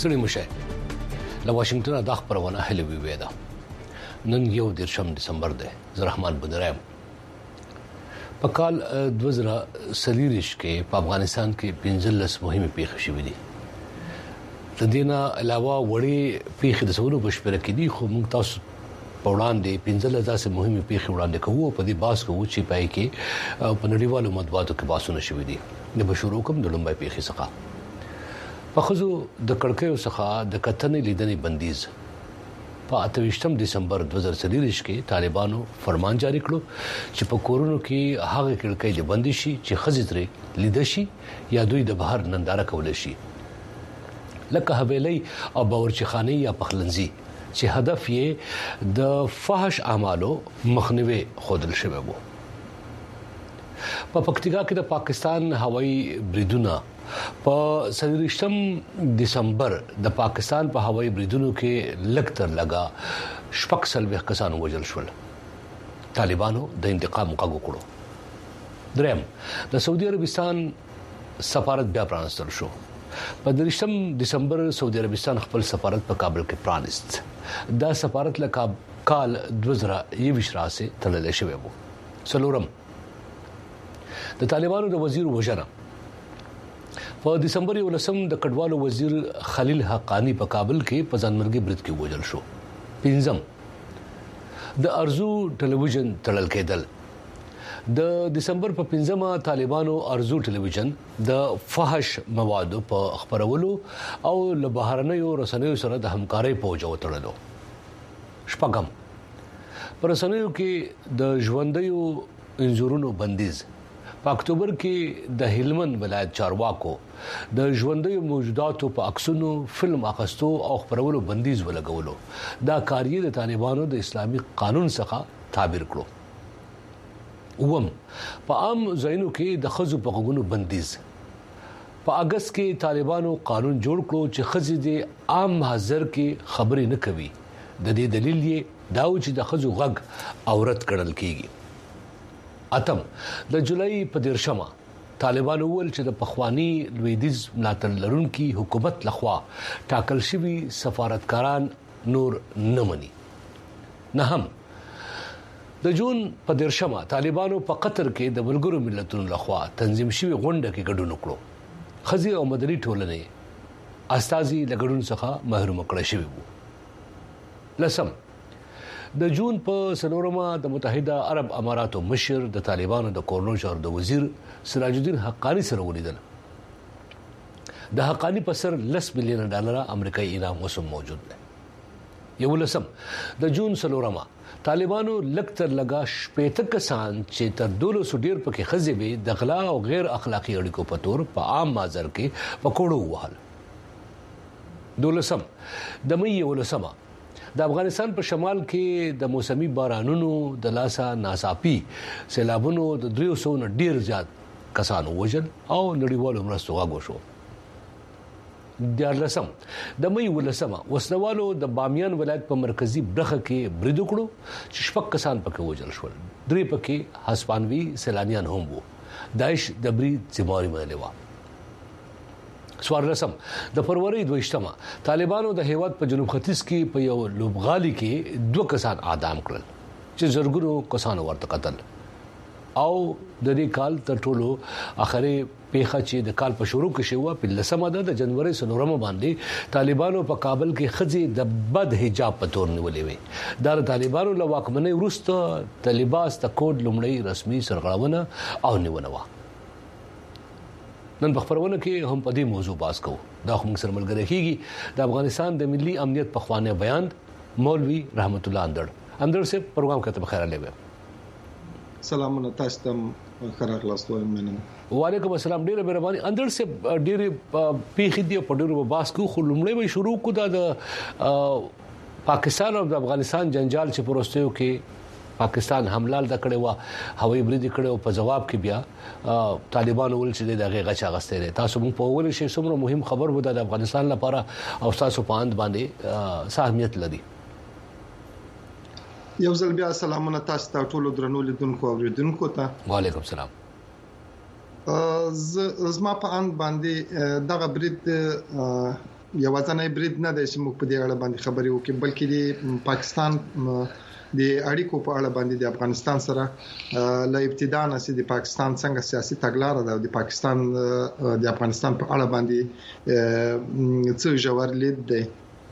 ستړي مشه له واشنگټن د خبرونه هلي وی ده نن 1 دسمبر ده زرحمان بدرایم په کال 2023 کې په افغانستان کې 15 مهمه پیښې شوې دي د دینه علاوه وړي پیښې د سونو بشپره کې دي خو موږ تاسو په وړاندې 15 مهمه پیښې وړاندې کوو په دې باس کوو چې پای کې په نړیوالو مطبوعاتو کې باسونه شوې دي د بشورو کوم د لومبای پیښې څخه په خزو د کڑکیو څخه د کتنې لیدنې بندیز په 28 دسمبر 2023 کې طالبانو فرمان جاری کړو چې په کورونو کې هغه کړکۍ د بندي شي چې خزیتري لیدل شي یا دوی د بهر ننداره کول شي لکه حویلی او باورچخانه یا پخلنځي چې هدف یې د فحش اعمالو مخنیوي خودل شوی وو په پکتیکا کې د پاکستان هوایي بریدونه په 23 دسمبر د پاکستان په هوایي بریدونو کې لکتر لگا شپږ کسان وژل شول طالبانو د انتقام غوښتنه وکړه دریم د سعودي عربستان سفارت بیا پرانستل شو په 23 دسمبر سعودي عربستان خپل سفارت په کابل کې پرانست دا سفارت لکه کال 2021 راسه تړل شوی وو څلورم د طالبانو د وزیر وژنه په دسمبر 19 د کډوالو وزیر خلیل حقانی په کابل کې په ځانمرګي برید کې وژل شو پنځم د ارزو ټلویزیون تړل کېدل د دسمبر په 15مه طالبانو ارزو ټلویزیون د فحش موادو په خبرولو او له بهرنیو رسنیو سره د همکارۍ په وجو تړلو شپږم پر رسنیو کې د ژوندۍ انځورونو بندیز په اکتوبر کې د هلمند ولایت چارواکو د ژوندۍ موجوداتو په عکسونو فلم اخستو او خبرولو بندیز ولګولو دا کاریه د طالبانو د اسلامي قانون څخه تعبیر کړو وم په عام ځایونو کې د خزو په غوګونو بندیز په اگست کې طالبانو قانون جوړ کړو چې خزې د عام حاضر کې خبرې نه کوي د دې دلیل یې دا و چې د خزو غږ عورت کړل کیږي اتم د جولای په 13مه طالبانو ول چې د پخوانی لویدیز ملاتړ لرونکي حکومت لخوا ټاکل شوی سفارتکاران نور نه مني نه هم د جون په 13مه طالبانو په قطر کې د ملګرو ملتونو لخوا تنظیم شوی غونډه کې ګډون وکړو خزي او مدني ټولنې استازي لګډون څخه محروم کړل شوی وو لسم د جون په سلورمه د متحده عرب اماراتو مشر د طالبانو د کورنو شهر د وزیر سراج الدین حقانی سره ولیدل د حقانی په سر $10 مليون امریکایي انعام وسم موجود دی یو لسم د جون سلورمه طالبانو لکتر لگا شپېته کسان چې تر 200 ډیر پکې خزې به د غلا او غیر اخلاقی اړیکو په تور په عام مازر کې پکوړو وهل دولسم د مې یو لسمه د افغانستان په شمال کې د موسمي بارانونو د لاسا ناڅاپي سیلابونو د 300 نه ډیر زیات کسانو وژل او نړیوالو مرستو غوښتو شو دیارلسم د مې ولسمه وسلوالو د بامیان ولایت په مرکزی برخه کې برید وکړو چې شپږ کسان پکې وژل شول درې پکې هسپانوي سیلانیان هم وو داعش د برید ذمہواری منلې و سوارلسم د فروری 22مه طالبانو د هیواد په جنوب ختیځ کې په یو لوبغالي کې 2 کسان اعدام کړل چې زرګونو کسانو ورته قتل او د دې کال تر ټولو اخري پیښه چې د کال په شروع کې شوه په 10 د جنوري سنورمه باندې طالبانو په کابل کې خزي د بد حجاب په تور نیولې وي د طالبانو له واکمنۍ وروسته د لباس د کوډ لومړی رسمي سرغړونه او نیونه و نن خبرونه کې هم په دې موضوع باس کوو دا هم سره ملګری کیږي د افغانستان د ملي امنیت په خوانه بیان مولوی رحمت الله اندر سے پروګرام کته بخیر لوي سلامونه تاسو ته خیر خلاصو مننه وعلیکم السلام ډیره مهرباني اندر سے ډیره پیخي دی په ډیره باس کو خلمړې وي شروع کو د پاکستان او د افغانستان جنجال چې پروستیو کې پاکستان حمله د کړي وا هوایي برید کړي او په جواب کې بیا طالبانو ول چې دغه غچا غسته دي تاسو مو په ول شي څومره مهم خبر وو د افغانستان لپاره او تاسو په اند باندې اهمیت لري یو ځل بیا سلامونه تاسو ته ټول درنو لیدونکو او اوریدونکو ته وعلیکم السلام زما په اند باندې دغه برید یوازنی برید نه د چې موږ په دې اړه باندې خبرې وکړو بلکې د پاکستان د اړیکو په اړه باندې د افغانستان سره ل ابتدا نه د پاکستان څنګه سیاسي تګلارې ده د پاکستان د افغانستان په اړه باندې څه ژور لید دی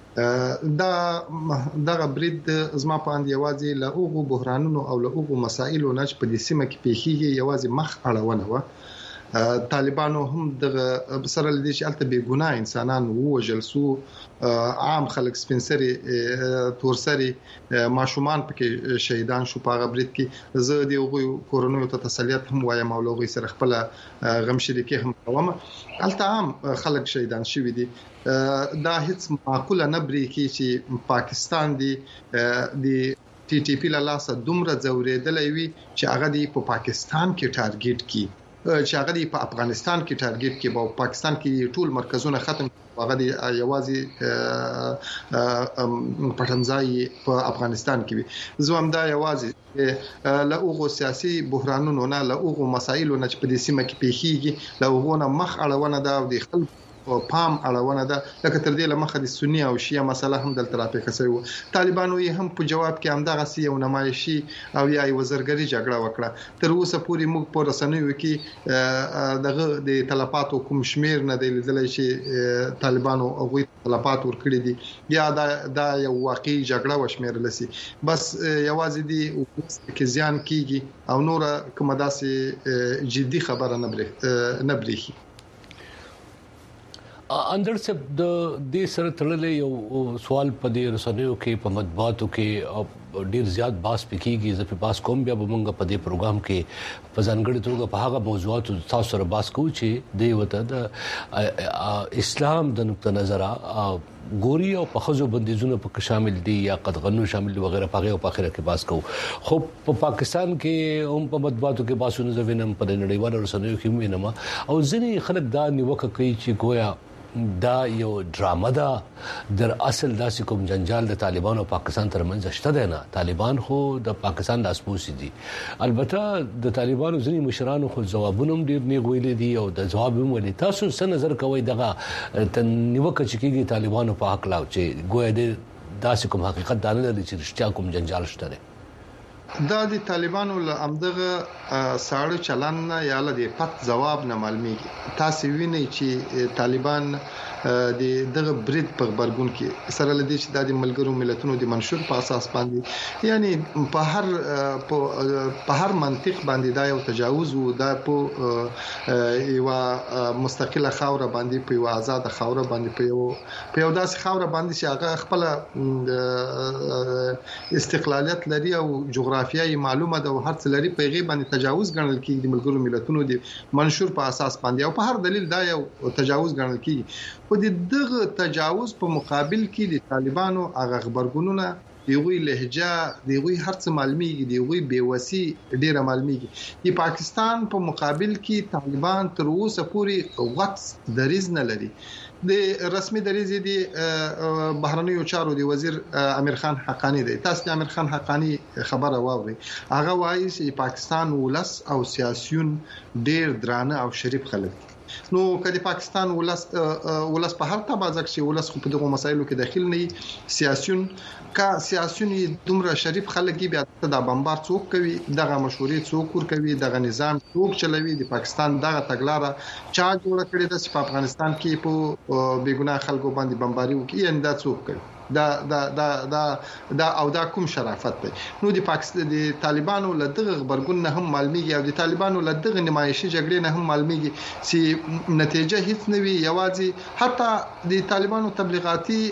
دا برید زما په اند یوازې له اوغو بحرانونو او له اوغو مسایلو نه په دې سیمه کې پیښیږي یوازې مخ اړونه و طالبانو هم د سره لدی چې الته بے ګناه انسانان ووجل سو عام خلک سپنسري تورسري ماشومان پکې شهیدان شو په غبرت کې زه د یو کورونو ته تسلیت هم وایم او لوغي سره خپل غم شریکي هم کوم الته عام خلک شهیدان شوی دي دا هیڅ معقوله نه بری کې چې پاکستان دی ټي ټي پی له لاسه دومره زوریدلې وي چې هغه دی په پاکستان کې ټارګټ کی چې هغه دی په افغانستان کې ټارګټ کی په پاکستان کې ټول مرکزونه ختم هغه دی یوازې پټنځای په افغانستان کې وي زوم دا یوازې له اوغو سیاسي بحرانونو نه له اوغو مسایلو نه چې په دې سیمه کې پیښیږي له اوغو نه مخ اړونه ده او د خلکو پام اړونه ده لکه تر دې لمخه د سنی او شیعه مسله هم دلته راپېښه شوی و طالبانو یې هم په جواب کې همدغه یو نمایشي او یا وزرګری جګړه وکړه تر اوسه پورې موږ په رسنیو کې دغه د تلفاتو کوم شمیر نه دی لیدل چې طالبانو هغه تلفات ورکړي دي یا دا یو واقعي جګړه وشمیرل سي بس یوازې دی کې زیان کیږي او نور کومه داسې جدي خبره نه بریخي اندر څه د دې سره تړلې یو سوال په دې رسنیو کې په مطبوعاتو کې ډیر زیات باس پکېږي زه په باس کوم بیا به موږ په دې پروګرام کې په ځانګړي توګه په هغه موضوعاتو تاسو سره باس کوو چې دی وته د اسلام د نقطه نظر ګوري او په خزو بندیزونو په شامل دي یا قدغنو شامل دي وغیرہ په هغه او په اخر کې باس کوو خو په پاکستان کې هم په مطبوعاتو کې باسونه زوینم په نړیوالو رسنیو کې وینم او ځینې خلک دا نیوکه کوي چې گویا دا یو ډرامه ده در اصل داسې کوم جنجال د طالبانو او پاکستان ترمنځ شته دی نه طالبان خو د پاکستان لاسپوڅي دي البته د طالبانو ځینې مشرانو خو ځوابونه هم ډیر نه ویلي دي او د جواب هم ولې تاسو څه نظر کوئ دغه نیوکه چې کیږي طالبانو په حق لا چې ګویا د داسې کوم حقیقت دانه لري چې رښتیا کوم جنجال شته دی دا د طالبانو له امدغه ساړه چلن یا له د پټ جواب نه معلومیږي تاسو وینئ چې طالبان د دغه برید په خبرګون کې سره لدی چې د ملګرو ملتونو د منشور په اساس باندې یعنی په هر منطق باندې دا یو تجاوز وو دا په یو مستقله خوره باندې په یو آزاد خوره باندې په یو داسې خوره باندې چې هغه خپل استقلالیت لري او جغرافیایي معلومه ده او هر څه لري په غي باندې تجاوز ګڼل کیږي د ملګرو ملتونو د منشور په اساس باندې او په هر دلیل دا یو تجاوز ګڼل کیږي په دغه تجاوز په مقابل کې د طالبانو هغه خبرګونونه دیوی لهجه دیوی هر څه معلومیږي دیوی بیوسی ډیره معلومیږي د پاکستان په مقابل کې طالبان تر اوسه پورې وخت دریز نه لري د رسمي دریز دی بهرنیو چارو دی وزیر امیر خان حقانی دی تاسو د امیر خان حقانی خبره واوري هغه وایي چې پاکستان ولس او سیاسيون ډیر درانه او شریف خلک نو کله پاکستان ولس په هر تبعه کې ولس خو په دغه مسایلو کې داخل نه سیاسيون دومره شریف خلک بیا د بمبار څوک کوي دغه مشورې څوک ور کوي دغه نظام څوک چلوي د پاکستان دغه تګلارې چا جوړ کړی د افغانستان کې په بیګناه خلکو باندې بمباري وکړي ان دا څوک کوي دا او دا کوم شرافت دی نو د پاکستان د طالبانو له دغه خبرګون نه هم معلومیږي او د طالبانو له دغه نمایشي جګړې نه هم معلومیږي چې نتیجه هیڅ نه وي یوازې حتی د طالبانو تبلیغاتي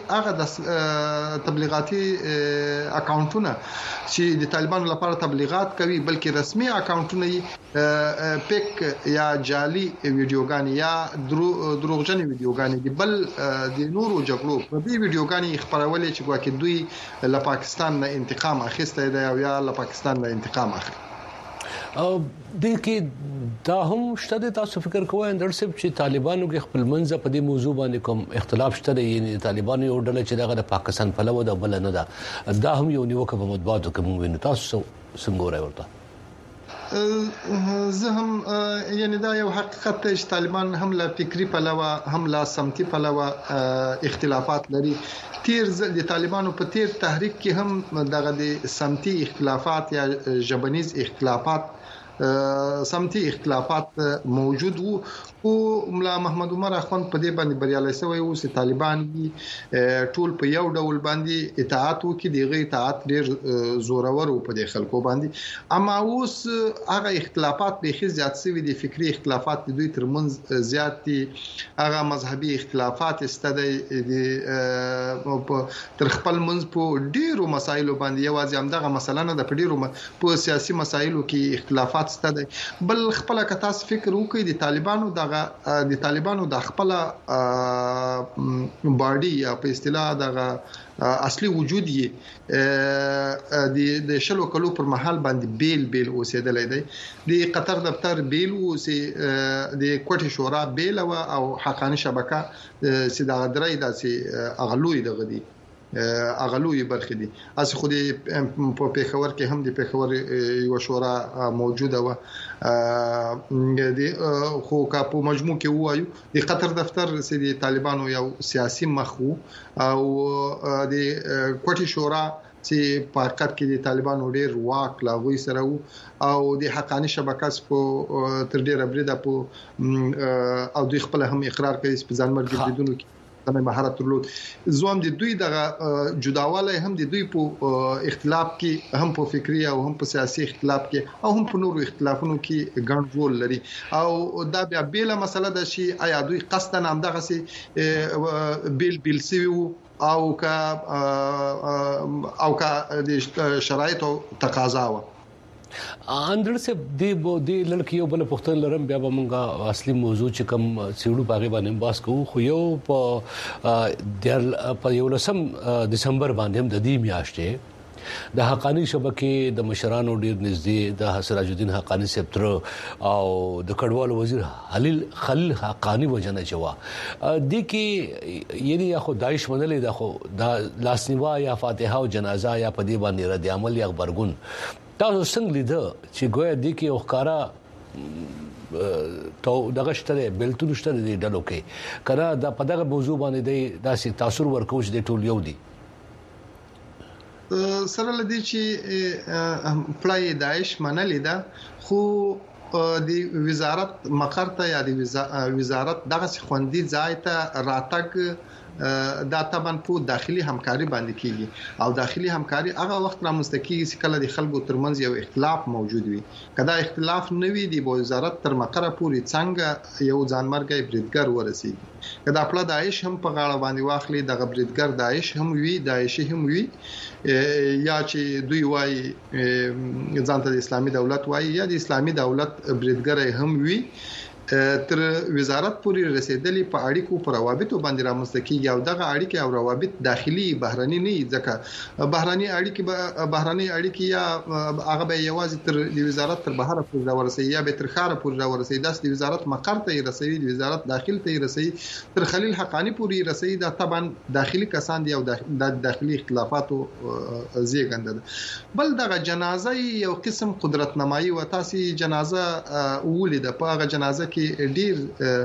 اکاونټونه چې د طالبانو لپاره تبلیغات کوي بلکې رسمي اکاونټونه پیک یا جعلي ویډیوګانی یا دروغجن ویډیوګانی دي بل د نورو جګړو په دې ویډیوګانی خبرولې چې ګواکې دوی له پاکستان نه انتقام اخیسته دی او یا له پاکستان نه انتقام اخلي او د کې دا هم شته تاسو فکر کوئ اندر سب چې طالبانو کې خپل منځ په دې موضوع باندې کوم اختلاف شته یعنی طالبانو یو ډله چې دغه د پاکستان په لور د بل نه ده دا هم یو نیوکه په مطبوعاتو کې مونږ وینو تاسو څنګه راوړته زه هم یعنی دا یو حقیقت دی چې طالبان هم له فکری پلوه هم له سمتي پلوه اختلافات لري. تیر د طالبانو په تیر تحریک کې هم دغه د سمتي اختلافات یا ژبنیز اختلافات سمتي اختلافات موجود وو او ملا محمد عمر اخوند په دې باندې بریالي شوی وو چې طالبان ټول په یو ډول باندې اطاعت وکړي. دغه اطاعت ډیر زورور په دې خلکو باندې، اما اوس هغه اختلافات به زیات شوي دي، فکری اختلافات د دوی ترمنځ زیات دي، هغه مذهبي اختلافات استدي تر خپل منځ په ډیرو مسایلو باندې یوازې هم دغه مسله نه د ډیرو په سیاسي مسایلو کې اختلافات ستدي. بل خپل کتاس فکر وکړي د طالبانو د خپل باډي یا په اصطلاح د اصلي وجود یې د شلو کلو پر مهال باندې بیل اوسېدلې دی. د قطر دفتر بیل اوسې د کوټي شورا بیل او حقانی شبکه چې د غدرې داسې اغلوې دغه دي اغلوې برخې دي. اس خو د په پیښور کې هم د پیښور یو شورا موجوده و د خو کا په مجموع کې وایو د قطر دفتر چې د طالبانو یو سیاسي مخ او د کوټي شورا چې په حقیقت کې د طالبانو ډېر واک لاغوي سره او د حقانی شبکاس په تر ډیره بریده په او دوی خپل هم اقرار کوي چې په ځانمرګ بریدونو کې مهارت درلود. زوم د دوی دغه جداواله هم د دوی په اختلاف کې هم په فکری او هم په سیاسي اختلاف کې او هم په نورو اختلافونو کې ګڼ رول لري او دا بیا بیل مسله ده چې آیا دوی قصداً هم دغه سي بیل سوي او کا د شرایطو تقاضا و. اندر سے دی لړکیو بل پختن لرم بیا به مونږه اصلي موضوع چې کوم سیړو باغې باندې باس کوو. خو یو په یو لسم دسمبر باندې هم د دې میاشتې د حقانی شبکې د مشرانو ډیر نږدې د سراج الدین حقانی سپتر او د کډوال وزیر خلیل حقانی وجنه چوا د کې یعنی خو داعش منلې د خو د لاسنیوا یا فاتحه او جنازه یا په دې باندې رد عمل یا خبرګون تاسو څنګه لیدل چې ګویا د کې وخکارا تو دغه شته بلتون شته د ډلو کې کړه د په دغه موضوع باندې د داسې تاثیر ورکوش د ټول یو دي سره لدی چې پلای داعش منلې ده خو د وزارت مقر ته یا د وزارت دغه خوندي ځای ته راتګ دا طبعا په داخلي همکاري باندې کیږي او داخلي همکاري هغه وخت را مستقیږي چې کله د خلکو ترمنځ یو اختلاف موجود وي. کدا اختلاف نه وي د وزارت تر مقره پوري څنګه یو ځانمرګي بریدګر ورسیږي. کدا خپل داعش هم په غاړه باندې واخلي د بریدګر داعش هم وي داعشي هم وي یا چې دوی وايي ځانته د اسلامي دولت وايي یا د اسلامي دولت بریدګر هم وي تر وزارت پورې رسیدلی په اړیکو پر روابطو باندې رامنځته کیږي او دغه اړیکې او روابط داخلي بهرني نه ځکه بهرني اړیکې یا هغه به یوازې تر د وزارت تر بهر پورې راورسي یا به تر خاره پورې راورسي د وزارت مقر ته رسیدي د وزارت داخل ته رسیدي تر خلیل حقانی پورې رسیدي دا طبعا داخلي کسان دي او د داخلي اختلافاتو زیږنده ده. بل دغه جنازه یو قسم قدرت نمایي و تاسو جنازه ولید په هغه جنازه کې ډیر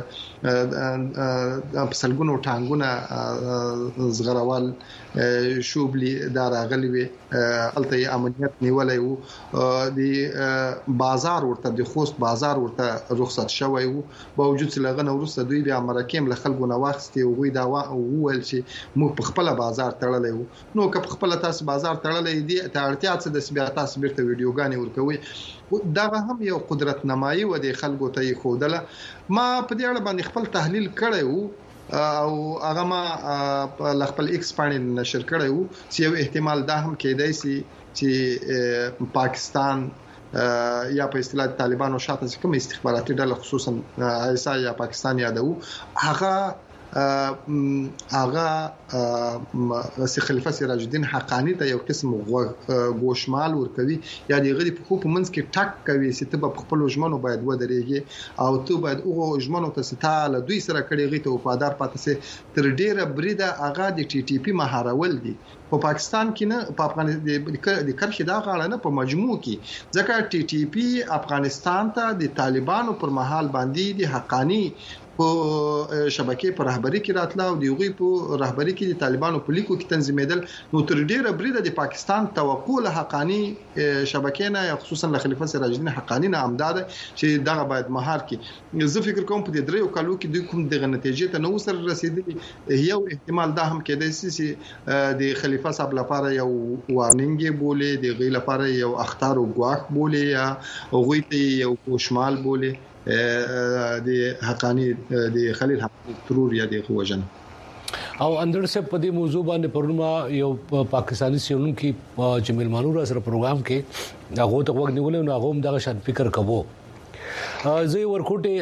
په سلګونو ټانګونه زغروال شوبلی دار غلي وي الته امنیت نیولای وو د بازار ورته د خوست بازار ورته رخصت شوی وو باوجود چې لغنه ورسته دوی بیا مرکم له خلکو نه واخستي او دا وویل چې موږ په خپل بازار تړلې وو نو که په خپل تاسو بازار تړلې دي ته اړتیا څه د سبیا تاسو بیرته ویډیوګانې ورکوي دا هم یو قدرت نمایي و د خلکو ته خودله. ما په دې اړه باندې خپل تحلیل کړی وو او هغه ما خپل ایکس باندې نشر کړی وو چې یو احتمال دا هم کېدای شي چې پاکستان یا په اصطلاح طالبانو شاته کوم استخباراتي ډله خصوصا ایسا یا پاکستان یادو هغه هغه خلیفہ سراج الدین حقانی ته یو قسم گوشمال ورکوي یا د غری په خو منځ کې ټاک کوي چې ته په خپل ژمنو باید ودرېږي او ته باید هغه ژمنو ته ستاله دوی سره کړي غي ته وفادار پاتې سي تر ډیره بریده هغه د ټي ټي پی مهارول دي په پاکستان کې نه په افغانستان د کرخي دا غاړه نه په مجموع کې ځکه ټي ټي پی افغانستان ته د طالبانو پر مهال باندې د حقانی په شبکې پر رهبری کې راتله او دیغوی په رهبری کې د طالبانو په لیکو کې تنظیمېدل نو تر ډیره بریده د پاکستان توقع له حقانی شبکې نه خصوصا له خلیفہ سراج الدین حقانی نه امداد چې دغه باید مهار کې زه فکر کوم په دې دریو کالو کې دوی کوم دغه نتیجې ته نو سره رسیدلی یو احتمال دا هم کېدای چې د خلیفہ صاحب لپاره یو وارنینګ بوله د غي لپاره یو اخطار او غواخ بوله یا غوي ته یو کوشمال بوله د حقانی د خلیل حقانی ترور یا د وجن او اندر سے په دې موضوع باندې پرونما یو پاکستانی سیون کی جمیل مانور سره پروګرام کې هغه ته وګ نیول نو هغه هم دا شان فکر کوو زه ورکوټه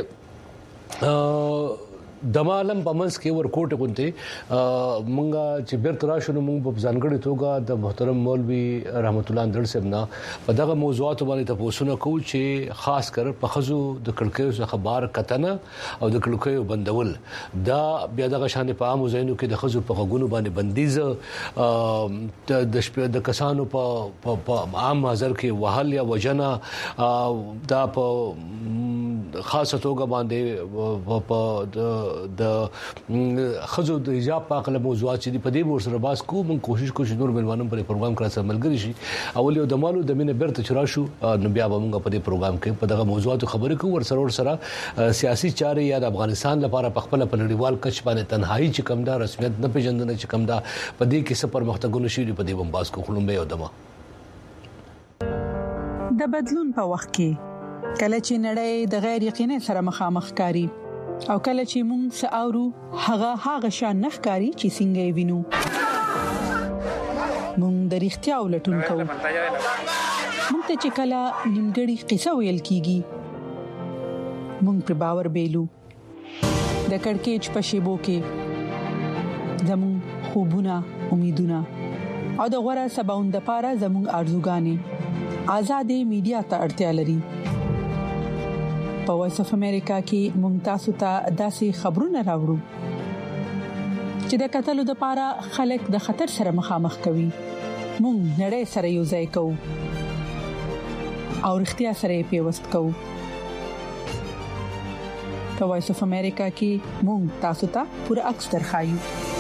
دمالم پمنس کې ورکوټ غونته مونږه چې بیرته راشو مونږ په ځانګړي توګه د محترم مولوي رحمت الله اندر صاحب نه په دغه موضوعات باندې تاسو نه کوو چې خاص کر په خزو د کړکېو څخه بار کتنه او د کړکېو بندول دا بیا دغه شان په عام زینو کې د خزو په غونو باندې بندیز د شپې د کسانو په عام حاضر کې وهل یا وجنه دا په خاصه توګه باندې په د خزو د حجاب په اړه موضوعات چې په دې ور سره باس کوم کوشش نور ملمانو پر پروګرام کړه سره ملګری شي اول یو د مالو د مینه بیرته چرا شو نو بیا موږ په دې پروګرام کې په دغه موضوعات خبرې کوو ور سره سیاسي چارې یا د افغانستان لپاره په خپل نړیوال کچ باندې تنهایی چې کم دا رسمیت نه پیژندنه چې کم دا په دې کې سفر مختګونه شي په دې بمباس کو خلومبه یو دمه د بدلون په وخت کې کله چې نړۍ د غیر یقیني سره مخامخ کاری او کله چې موږ ساورو هغه شان نخکاری چې څنګه وینو موږ د اړتیا ولټون کوو موږ ته چې کله نیمګړی قصه ویل کیږي موږ پر باور بیلو د کڑکېچ په شیبو کې زموږ خوبونه امیدونه او د غوړه سباوند لپاره زموږ ارزوګانې آزادې میډیا ته اړتیا لري په وایس اف امریکا کې ممتاز ته داسې خبرونه راوړو چې د قتلو د پاره خلک د خطر سره مخامخ کوي مونږ نړۍ سره یو ځای کوو او اړتیا سره پیوست کوو په وایس اف امریکا کې مونږ تاسو ته پوره عکس درخایو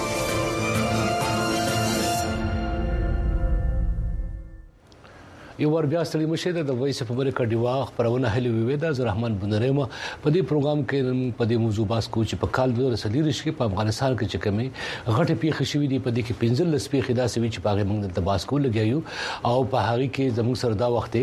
یو ور بیا ستړي مشه د وایس اف امریکا دیوا خبرونه هلي وي د رحمان بنریم په دې پروګرام کې په دې موضوع باس کو چې په کال 2023 کې په افغانستان کې چې کمی غټه پیښه شوې دي په دې کې 15 پیښې داسې وي چې په موږ د باس کو لګیو او په هغه کې زموږ سره دا وخت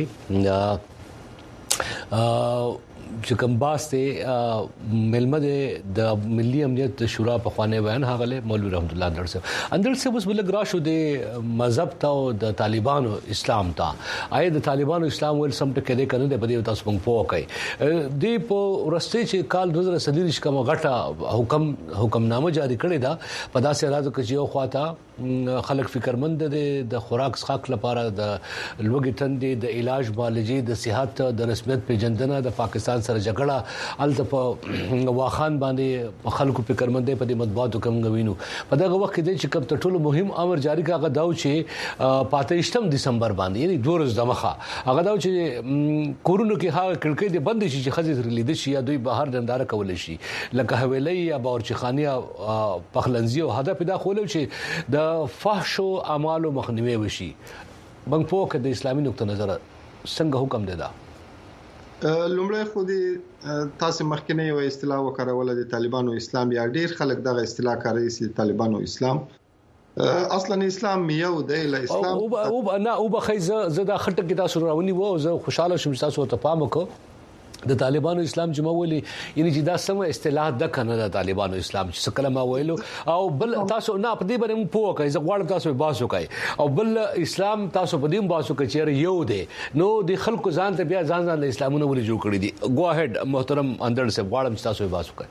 چې کوم باسته ملمد د ملي امنیت شورا په خوانه بیان هغه مولوی رحمت الله اندر سے اوس بل غراشو د مذهب ته او د طالبانو اسلام ته آیا د طالبانو اسلام ول سم ټکه دې کنه د بده تاسو مونږ پوکای دی په ورسته چې کال 2023 کوم غټه حکمنامه جاری کړی دا په داسې راځو کې یو خواته خلک فکرمند دي د خوراک څخه لپاره د لوګي تندې د علاج معالجې د صحت د رسمیت پیژندنه د پاکستان سره جګړه الته په واخان باندې خلکو فکرمند په دې مطبوعاتو کوم غوینو په دغه وخت کې چې کوم ټولو مهم امر جاری کاغه داو چې 25 دسمبر باندې یعنی 2 ورځې د مخه هغه داو چې کورونو کې هغه کړکۍ دې بند شي چې خزې لیدل شي یا دوی بهر دندار کول شي لکه حویلۍ یا باورچخانی پخلنځي او هدف دا خولو چې د فحش او اعمالو مخنیوي وشي بنګ پوک د اسلامي نقطه نظر څنګه حکم دی دا لومړی خو دې تاسو مخکنه یو اصطلاح وکړول د طالبانو اسلام یا ډیر خلک دغه اصطلاح کوي چې طالبانو اسلام اصلا اسلام یو دی له اسلام او نه او بخیزه زدا خټه کې تاسو راونی وو زه خوشاله شوم تاسو ته پام وکړ د طالبانو اسلام چې مولي یعنی چې دا سم اصطلاح د کنه د طالبانو اسلام چې کلمه ویلو او بل تاسو نه په دې باندې پوه کوي زه غواړم تاسو باسو کوي او بل اسلام تاسو په دې باسو کوي چې یو دی نو د خلکو ځان ته بیا ځان له اسلامونو ولې جوړ کړی دي گو اهډ محترم اندر سے غواړم تاسو باسو کوي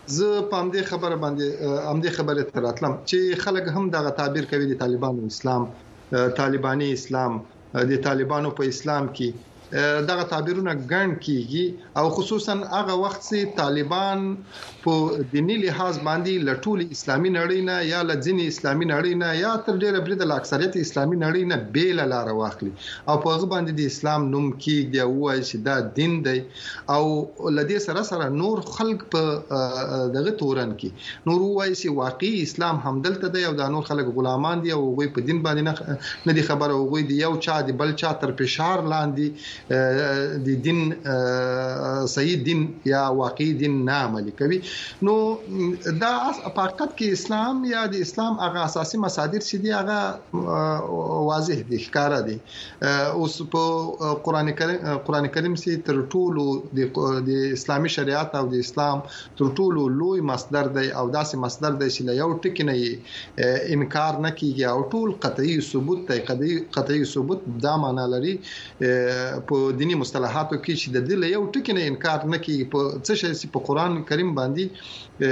زه په همدې خبره تراتلم چې خلک هم دغه تعبیر کوي د طالبانو اسلام، طالباني اسلام، د طالبانو په اسلام کې دغه تعبیرونه ګڼ کیږي او خصوصا هغه وخت چې طالبان په دینی لحاظ باندې لټول اسلامي نړۍ نه یا لځنی اسلامي نړۍ نه یا تر ډیره برید د اکثریت اسلامي نړۍ نه بیل لار واخلي او په هغه باندې د اسلام نوم کیږي او وایي چې دا دین دی او لدې سره نور خلق په دغه تورن کې نور وایي چې واقعي اسلام همدلته دی او دا نور خلک غلامان دي او غوي په دین باندې نه دي خبره او غوي دی یو چا دی بل چا تر فشار لاندې د دین صحیح دین یا واقعي دین نه عملي کوي. نو دا حقیقت کې اسلام یا د اسلام هغه اساسي مصادر چې دي هغه واضح دي، ښکارا دي. اوس په قران کریم سي تر ټولو د اسلامي شریعت او د اسلام تر ټولو لوی مصدر دی او داسې مصدر دی چې یو ټکی نه انکار نه کیږي او ټول قطعي ثبوت دی. قطعي ثبوت دا معنی لري په دینی مصطلحاتو کې چې د دې یو ټکی نه انکار نه کیږي په څه شي چې په قران کریم باندې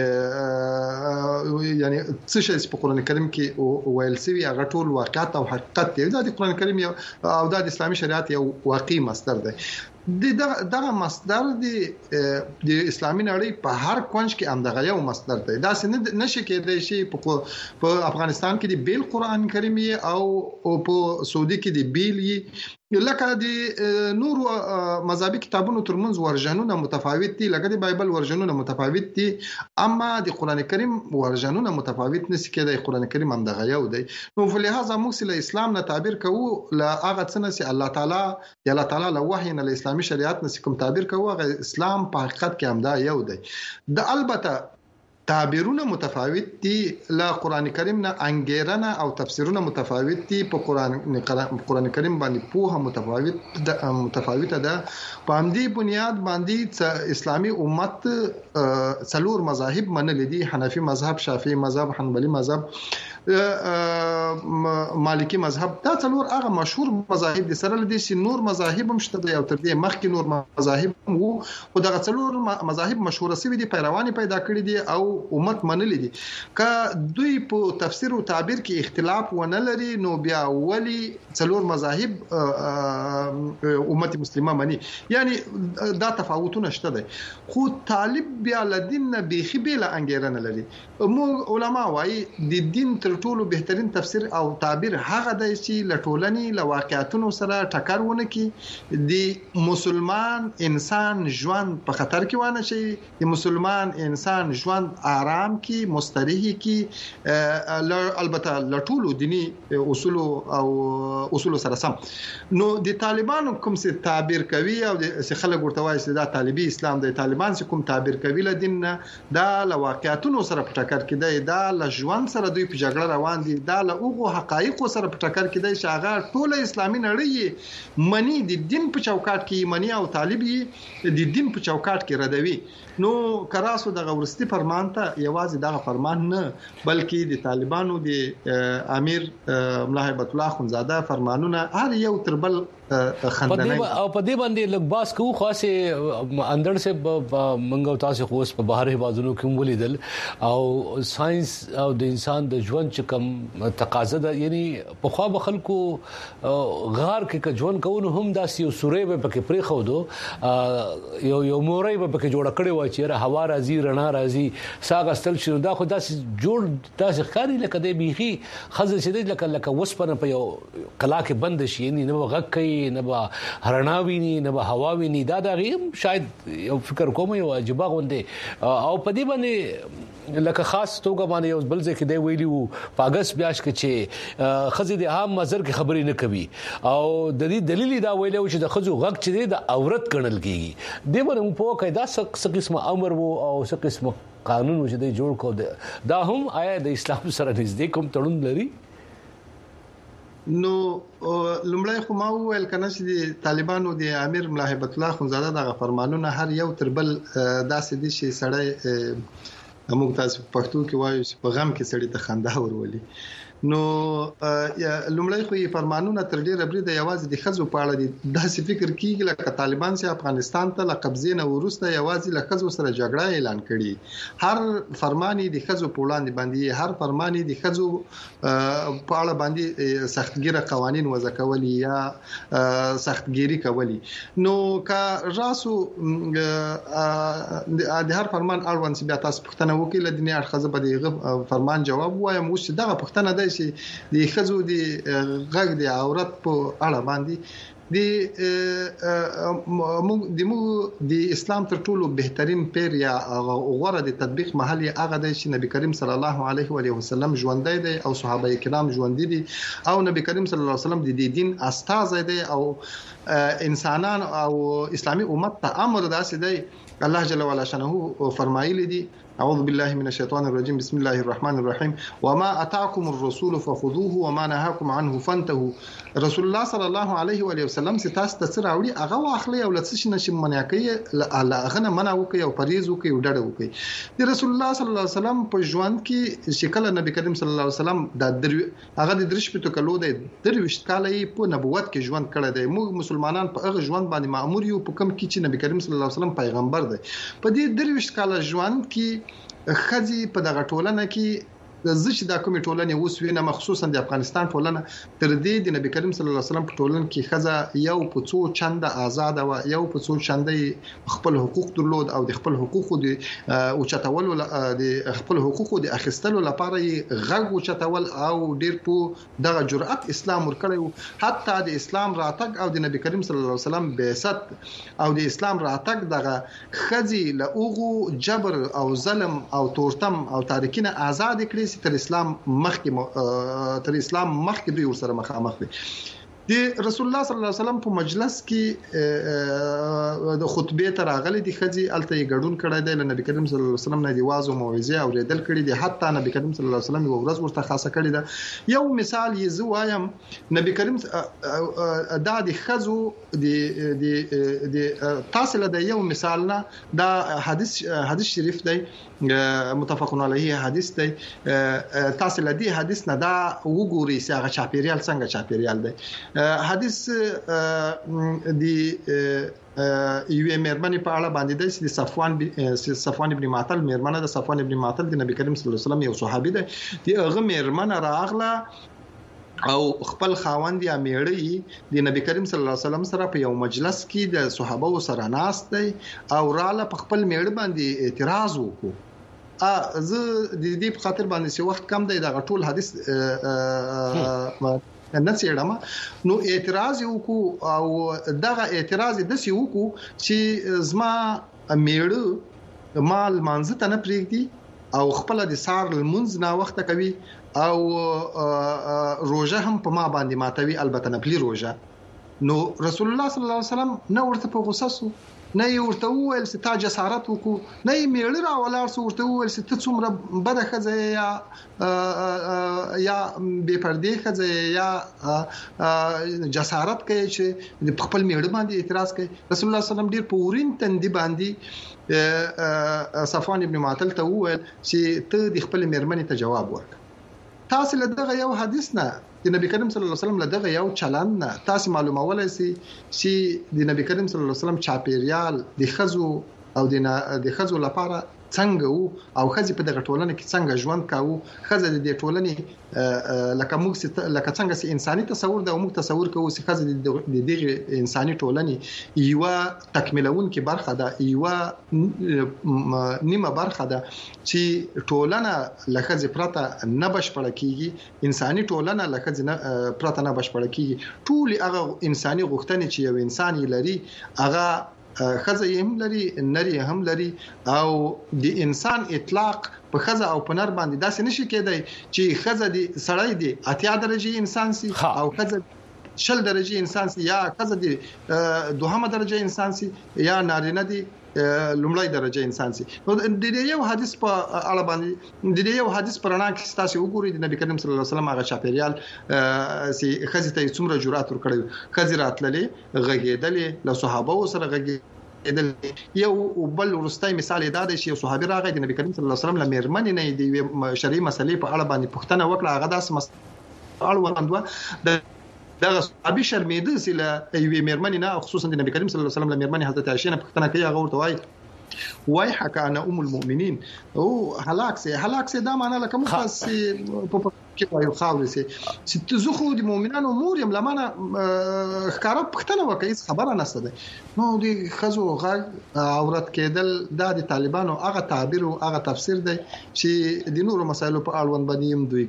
یعنی څه شي چې په قران کریم کې ویل سوي هغه ټول واقعیت او حقیقت دی. دا د قران کریم او د اسلامي شریعت یو واقعي مصدر دی. دغه مصدر د اسلامي نړۍ په هر کونج کې همدغه یو مصدر دی. دا څنګه نشي کېدای شي په افغانستان کې د بیل قران کریم او په سعودي کې د بیل لکه د نور مذهبي کتابونو ترمنځ ورژنونه متفاوت دي، لکه د بایبل ورژنونه متفاوت دي، اما د قران کریم ورژنونه متفاوت نشي کېدای. قران کریم هم دغه یو دی. نو په لحاظ موږ له اسلام نه تعبیر کوو لا هغه څه چې الله تعالی له وحی نه له اسلامي شریعت نه کوم تعبیر کوو هغه اسلام په حقیقت کې هم دا یو دی. د البته تعبیرونه متفاوت دي، له قران کریم نه انګیرنه او تفسیرونه متفاوت دي. په قران کریم باندې پوهه متفاوته ده. په همدې بنیاد باندې اسلامي امت څلور مذاهب منل دي: حنفي مذهب، شافعي مذهب، حنبلي مذهب، مالکی مذهب. دا څلور هغه مشهور مذاهب دي. سره لدی چې نور مذاهب هم شته او تر دې مخکې نور مذاهب وو، خو دا څلور مذاهب مشهور سوي دي، پیروان پیدا کړی دي او امت منل دي. که دوی په تفسیر او تعبیر کې اختلاف ونه لري نو بیا ولی څلور مذاهب امت مسلمه مني، یعنی دا تفاوتونه شته دي. خو طالب بیا لدین نه بيخي بیل انګیرنه لري. مو علما وايي د دین تر ټولو بهترین تفسیر او تعبیر هغه دی چې لټولنی لواقعیتونو سره ټکر ونه کی، د مسلمان انسان ژوند په خطر کې ونه شي، د مسلمان انسان ژوند آرام کی، مستریح کی، البته لټولو دینی اصول سره سم. نو د طالبانو کوم څه تعبیر کوي او د خلک ورته وایي چې دا طالبي اسلام دی، طالبان چې کوم تعبیر کوي له دین نه دا لواقعیتونو سره په ټکر کې دی، دا له ژوند سره دوی په جګړه روان دي، دا له هغو حقایقو سره په ټکر کې دی چې هغه ټوله اسلامي نړۍ منی د دین په چوکاټ کې منی او طالبي د دین په چوکاټ کې ردوي. نو کراسو دغه ورستي فرمان ته یوازې دغه فرمان نه بلکې د طالبانو د امیر ملا هیبت الله خونزاده فرمانونه هر یو تربل خندنه او په دې باندې لږ باس کوو خاصه اندر سے منګو تاسو خو په بهر هوازونو کې ولیدل او ساينس او د انسان د ژوند چې کوم تقاضا ده، یعنی په خوا بخلکو غار کې ژوند کوو هم داسې یو سورې به پکې پرې خو دو یو مورې به پکې جوړ کړي و چې هوا راځي رڼا راځي ساګ استل شنو دا خو داسې جوړ داسې خاري لکه د بيخي خزل شدید لکه وسپنه په یو کلا کې بند شي، یعنی نو غږ کوي، نه به هرناوي نه به هوا ویني. دا غیم شاید یو فکر کوم یو عجيبه غونډه او په دې باندې لکه خاص توګه باندې یو بل ځکه دی ویلی وو پاګس بیاش کې چې خزي د عام مزر کې خبرې نه کوي او د دې دلیل دا ویلو چې د خزو غږ چې د عورت ګڼل کیږي. د باندې په قاعده څه قسمه امر وو او څه قسمه قانون و چې د جوړ کو دا هم آیا د اسلام سره نږدې کوم تړون لري؟ نو لمړی خو ما وویل کنه چې طالبانو د امیر ملا هیبت الله خونزاده دغه فرمانونه هر یو تربل داسې دي چې سړی موږ تاسو په پښتو کې وایو چې په غم کې سړی ته خندا ورولي. نو لومړی خو یې فرمانونه تر ډیره بریده یوازې د خزو په اړه دي داسې فکر کیږي لکه طالبان چې افغانستان ته لقبزې نه ورسته یوازې له خزو سره جګړه اعلان کړي هر فرمان د خزو په وړاندې باندې هر فرمان د خزو په اړه باندې سختګیره قوانين وضع کولي یا سختګيري کولي نو کا راسو د هر فرمان اړوند چې بیا تاسو پښتنه وکړي د دنیا خزه په فرمان جواب وایم چې دغه پښتنه ده چې د خزو د غږ د عورت په اړه باندې د اسلام تر ټولو بهترین پیر یا غوړه د تطبیق محل هغه د نبی کریم صلی الله علیه و علیه وسلم ژوندۍ دی او صحابه کرام ژوندۍ دي او نبی کریم صلی الله علیه وسلم د دین استاد دی او انسانان او اسلامي امت ته امر داسې دی الله جل وعلا شانه فرمایلی دي أعوذ بالله من الشيطان الرجيم بسم الله الرحمن الرحيم وما أتاكم الرسول فخذوه وما نهاكم عنه فانتهوا رسول الله صلى الله عليه وآله وسلم ستاس تسر اوړي هغه واخلي او لڅ شي نشم منع کوي هغه نه منع وکي او پریز وکي او ډډه وکي د رسول الله صلی الله علیه وسلم په ژوند کې شکل نبی کریم صلی الله علیه وسلم د هغه د درش په کلو د درويشت کالې په نبوت کې ژوند کړی دی موږ مسلمانان په هغه ژوند باندې مأمور یو په کوم کې چې نبی کریم صلی الله علیه وسلم پیغمبر دی په دې درويشت کال ژوند کې خزي په دغه ټولنه کې د چې د کومې ټولنې وسوینه مخصوصا د افغانستان ټولنه تر دې د نبی کریم صلی الله علیه وسلم په ټولنه کې خزه یو په څو چنده آزاد او یو په څو چنده خپل حقوق درلود او د خپل حقوقو د اوچتولو د خپل حقوقو د اخیستلو لپاره غږ اوچتول او ډیر په دغه جرأت اسلام ورکړی حتی د اسلام راتګ او د نبی کریم صلی الله علیه وسلم بعثت او د اسلام راتګ دغه خزي له اوغو جبر او ظلم او تورتم او تاریکینه آزاد کړي تر اسلام مخکې دوی ورسره مخامخ دي د رسول الله صلی الله علیه وسلم په مجلس کې د خطبه تر اغلی د خزي الته ګډون کړی دی نبی کریم صلی الله علیه وسلم نه دی واعظ او موعظه اوریدل کړي دي حتی نبی کریم صلی الله علیه وسلم یو ورځ ورته خاصه کړی ده یو مثال یې زوایم نبی کریم د خزو د تاسو له یو مثال نه دا حدیث شریف دی متفقون علیه حدیث دی تاسو له دې حدیث نه دا وګورئ چې هغه چاپیریال څنګه چاپیریال دی حدیث دی یو مېرمنې په اړه باندې د صفوان ابن معطل مېرمنه د صفوان ابن معطل د نبی کریم صلی الله علیه وسلم یو صحابي دی هغه مېرمنه راغله او خپل خاوند یا میړی د نبی کریم صلی الله علیه وسلم سره په یو مجلس کې د صحابه سره ناست دی او رااله په خپل میړ باندې اعتراض وکړو زه د دې په خاطر باندې چې وخت کم دی دا ټول حدیث نه څېړم نو اعتراض وکړو او دغه اعتراض د سی وکړو چې زما میړ مال مانځ ته نه پریږدي او خپل د سار المنز نه وخت کوي او روزه هم په ما باندې ماتوي البته نفلي روزه نو رسول الله صلی الله علیه وسلم نه ورته په غوسه سو نه ورته وویل چې تا جسارت وکړو نه یې میړه را ولاړ سو ورته وویل چې ته څومره بده ښځه یا بې پردې ښځه یا جسارت کوي چې خپل میړه باندې اعتراض کوي رسول الله صلی الله علیه وسلم ډیر په ورین تندي باندې صفوان ابن معطل ته وویل چې ته د خپل میرمنې ته جواب ورکړه تاسو له دغه یو حدیث نه د نبی کریم صلی الله علیه وسلم له دغه یو چلند نه تاسو معلومولای شئ چې د نبی کریم صلی الله علیه وسلم چاپیریال د خزو او د خزو لپاره څنګه او خزي په دغه ټولنه کې څنګه ژوند کاوه خزه د دې ټولنې لکه څنګه چې انساني تصور د موږ تصور کوو چې خزه د دغه انساني ټولنې یو تکمیلون کې برخه ده یو نیمه برخه ده چې ټولنه لکه پرته نه بشپړ کیږي انساني ټولنه لکه پرته نه بشپړ کیږي ټول هغه انساني غوښتنې چې یو انسان لري هغه خزه هم لري نری هم لري او د انسان اطلاق په خزه او په نر باندې داسې نشي کېدای چې خزه د سړی دی 80 درجه انسان سي او خزه 60 درجه انسان سي یا خزه د دوهمه درجه انسان سي یا نارینه دی لومړی درجه انسان سي نو د دې یو حدیث په اړه باندې د دې یو حدیث پرانا کې تاسو وګورئ د نبی کریم صلی الله علیه وسلم هغه چاپیریال سي خزه ته څومره جرأت ورکړي خزه راتللې غږېدلې له صحابه سره یو بل ورستای مثال دا دی چې صحابي راغی د نبی کریم صلی الله علیه وسلم لمرمن نه دی شرعي مسلې په اړه باندې پوښتنه وکړه هغه داس اړوندوه دغه صحابي شرمېده چې له یوې مېرمنې نه خصوصا د نبی کریم صلی الله علیه وسلم له مېرمنې حضرت عائشہ نه پوښتنه کوي هغه ورته وایي وای حکا انا المؤمنین او هلاک سي دا معنی لکه مخص په کې وایو خاوري سي چې ته خو د مؤمنانو مور یم لمنه ښکارا پښتنه وکړي خبره نشته ده نو د خزو غږ عورت کېدل د طالبانو هغه تعبیر او هغه تفسیر دی چې د نورو مسایلو په اړوند باندې هم دوی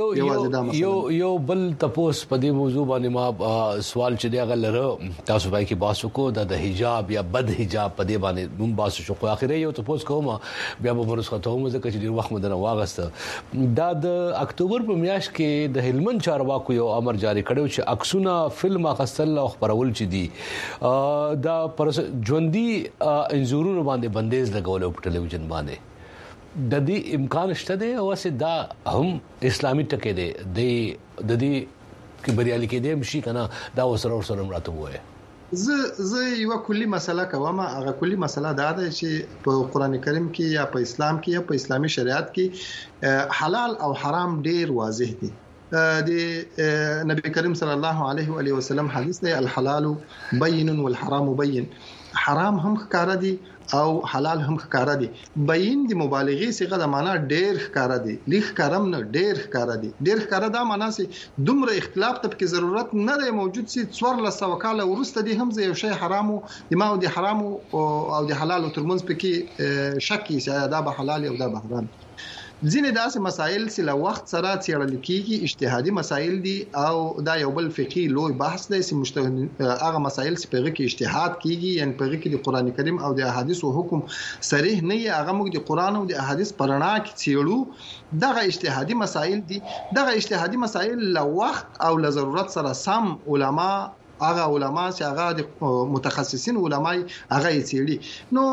کوي یو بل تاسو په دې موضوع باندې ما سوال چې دی هغه لره تاسو باندې کې باسو کو د حجاب یا بد حجاب په دې باندې موږ باسو شو خو اخیری یو تاسو کوم بیا به ورسخته هم ځکه چې ډیر وخت مدنه واغسته د اکتوبر په میاشت کې د هلمند چارواکو یو امر جاری کړو چې عکسونه فلم اخستل او خبرول چې دي دا پر ژوندۍ انزورونو باندې بندیز لګول په ټلویزیون باندې د دې امکان شته دی او چې دا هم اسلامي ټکي دی د دې کې بریالي کې دی مشي کنه دا وسره راته وایي زه یو کلی مسله کوم هغه کلی مسله دا ده چې په قران کریم کې یا په اسلام کې یا په اسلامي شریعت کې حلال او حرام ډیر واضح دي د نبی کریم صلی الله علیه و آله وسلم حدیث دی الحلال بین والحرام بین حرام هم ښکارا دي او حلال هم ښکارا دي بین د مبالغه صيغه د معنا ډېر ښکارا دي لیک کارم نه ډېر ښکارا دي ډېر ښکارا دا معنا سي دومره اختلاف ته کې ضرورت نه دی موجود سي 1400 کاله ورسته دي هم یو شی حرام دي ما او د حرام او د حلال ترمنځ پکې شک چې دا به حلال او دا به حرام ځینې داسې مسایل چې له وخت سره څېړل کیږي اجتهادي مسایل دي او دا یو بل فقهي لوی بحث دی چې هغه مسایل چې په کې اجتهاد کیږي یعنی په کې د قران کریم او د احادیث او حکم صریح نه یي هغه موږ د قران او د احادیث پرانا کې څېړو دغه اجتهادي مسایل دي دغه اجتهادي مسایل له وخت او له ضرورت سره سم علما هغه علما چې هغه د متخصصین علماي هغه یې نو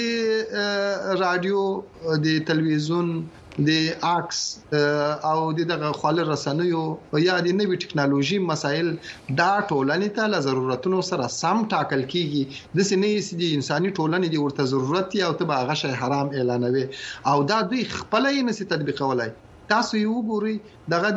د رادیو د تلویزیون د عکس او دغه خالي رسنیو یا د نوې ټکنالوژي مسایل دا ټولنې ته له ضرورتونو سره سم ټاکل کیږي د سنې د انساني ټولنې د ورته ضرورت او ته هغه شی حرام اعلانوي او دا دوی خپل یې نسي تطبیقولای تاسو یو ګوري دغه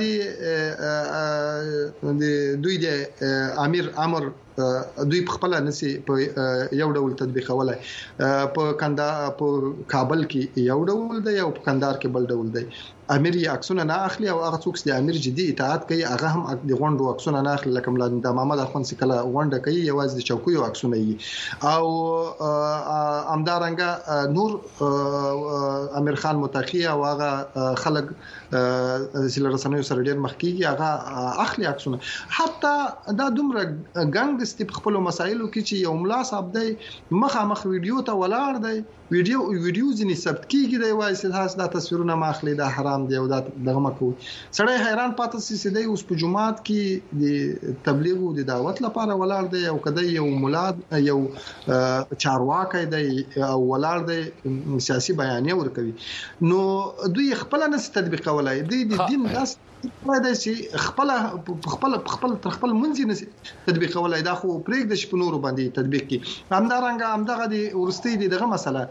د دوی د امر دوی خپل نسي په یو ډول تطبیقولای په کابل کې یو ډول دی او په کندهار کې بل ډول دی امیر یې عکسونه نه اخلي او هغه څوک چې امیر جدي اطاعت کوي هغه هم د غونډو عکسونه نه اخلي لکه ملا د محمد اخوند سکله غونډه کوي یوازې د چوکیو عکسونه یي او امدارنګه نور امیر خان متقی او هغه خلک چې رسنیو سره ډیر مخکېږي هغه اخلي عکسونه حتی دا دومره ګنګ ست خپل مسایلو کې چې یو ملا صاحب دی مخامخ ویډیو ته ولاړ دی ویډیو ځنی ثبت کیږي دی وایي چې تاسو دا تصویرونه ماخلي دا حرام دی او دا دغه مکو سړی حیران پاتې سي دی اوس په جمعات کې د تبلیغ او د دعوت لپاره ولاړ دی او کله یو مولا یو چارواکي دی او ولاړ دی سیاسي بیانیه ورکوي نو دوی خپل نه تطبیقولای دی د دین داس دا چې خپل منځي نه تطبیقولای دا خو پرېګ د شپنورو باندې تطبیق کی همدغه د ورستي دغه مسله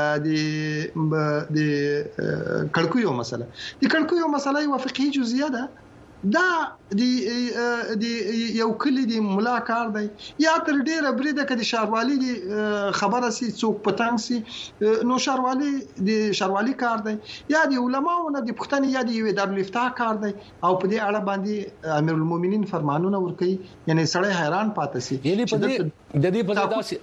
د کړکویو مسله یو فقهي جزئیه ده دا د یو کلی د ملاقات دی یا تر ډیره بریده کې د شاروالي دی خبره سي څوک پتنګ سي نو شاروالي کار دی یا د علماو نه د پښتني یا د یو دارالفتاء کار دی او په دې اړه باندې امیر المؤمنین فرمانونه ورکړي یعنی سړی حیران پاتې سي یعنی په دې په داسې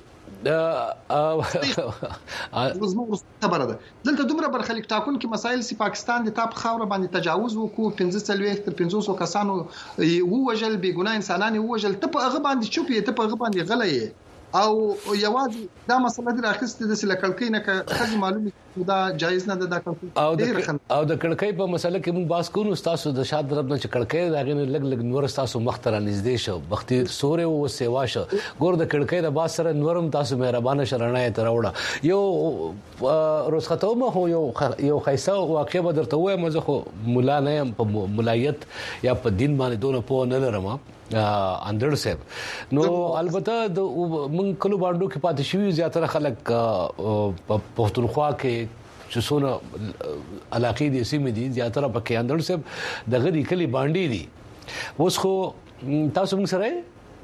خبره ده دلته دومره برخلیک ټاکون کې مسایل سي پاکستان د تاپ خاور باندې تجاوز وکړو 15 تر 500 کسانو ووجل بي ګناه انسانان ووجل ته په هغه باندې چوپې ته په هغه باندې غلې او یوازې دا مسله د راخسته د سلکلکې نه خځه معلومه دا جایز نه ده او د کړکۍ په مسله کې موږ باس کوو تاسو د شاد درب نه چې کړکۍ داغه لګ نور تاسو مختره نږدې شو بختي سورې او سیوا شو ګور د کړکۍ د باس سره نورم تاسو مهربانه شرنه تر وړه یو روزخته مو یو خیسه واقع به درته وای مزه خو مولا نه په ملایت یا په دین باندې دونه په نه لرم اندر صاحب نو البته د من کلو باندې کې پاتې شوی زیاتره خلک پښتونخوا کې چې څونه علاقې دي سیمې دي زیاتره پکې اندر صاحب د غری کلی باندې دي اوس خو تاسو موږ سره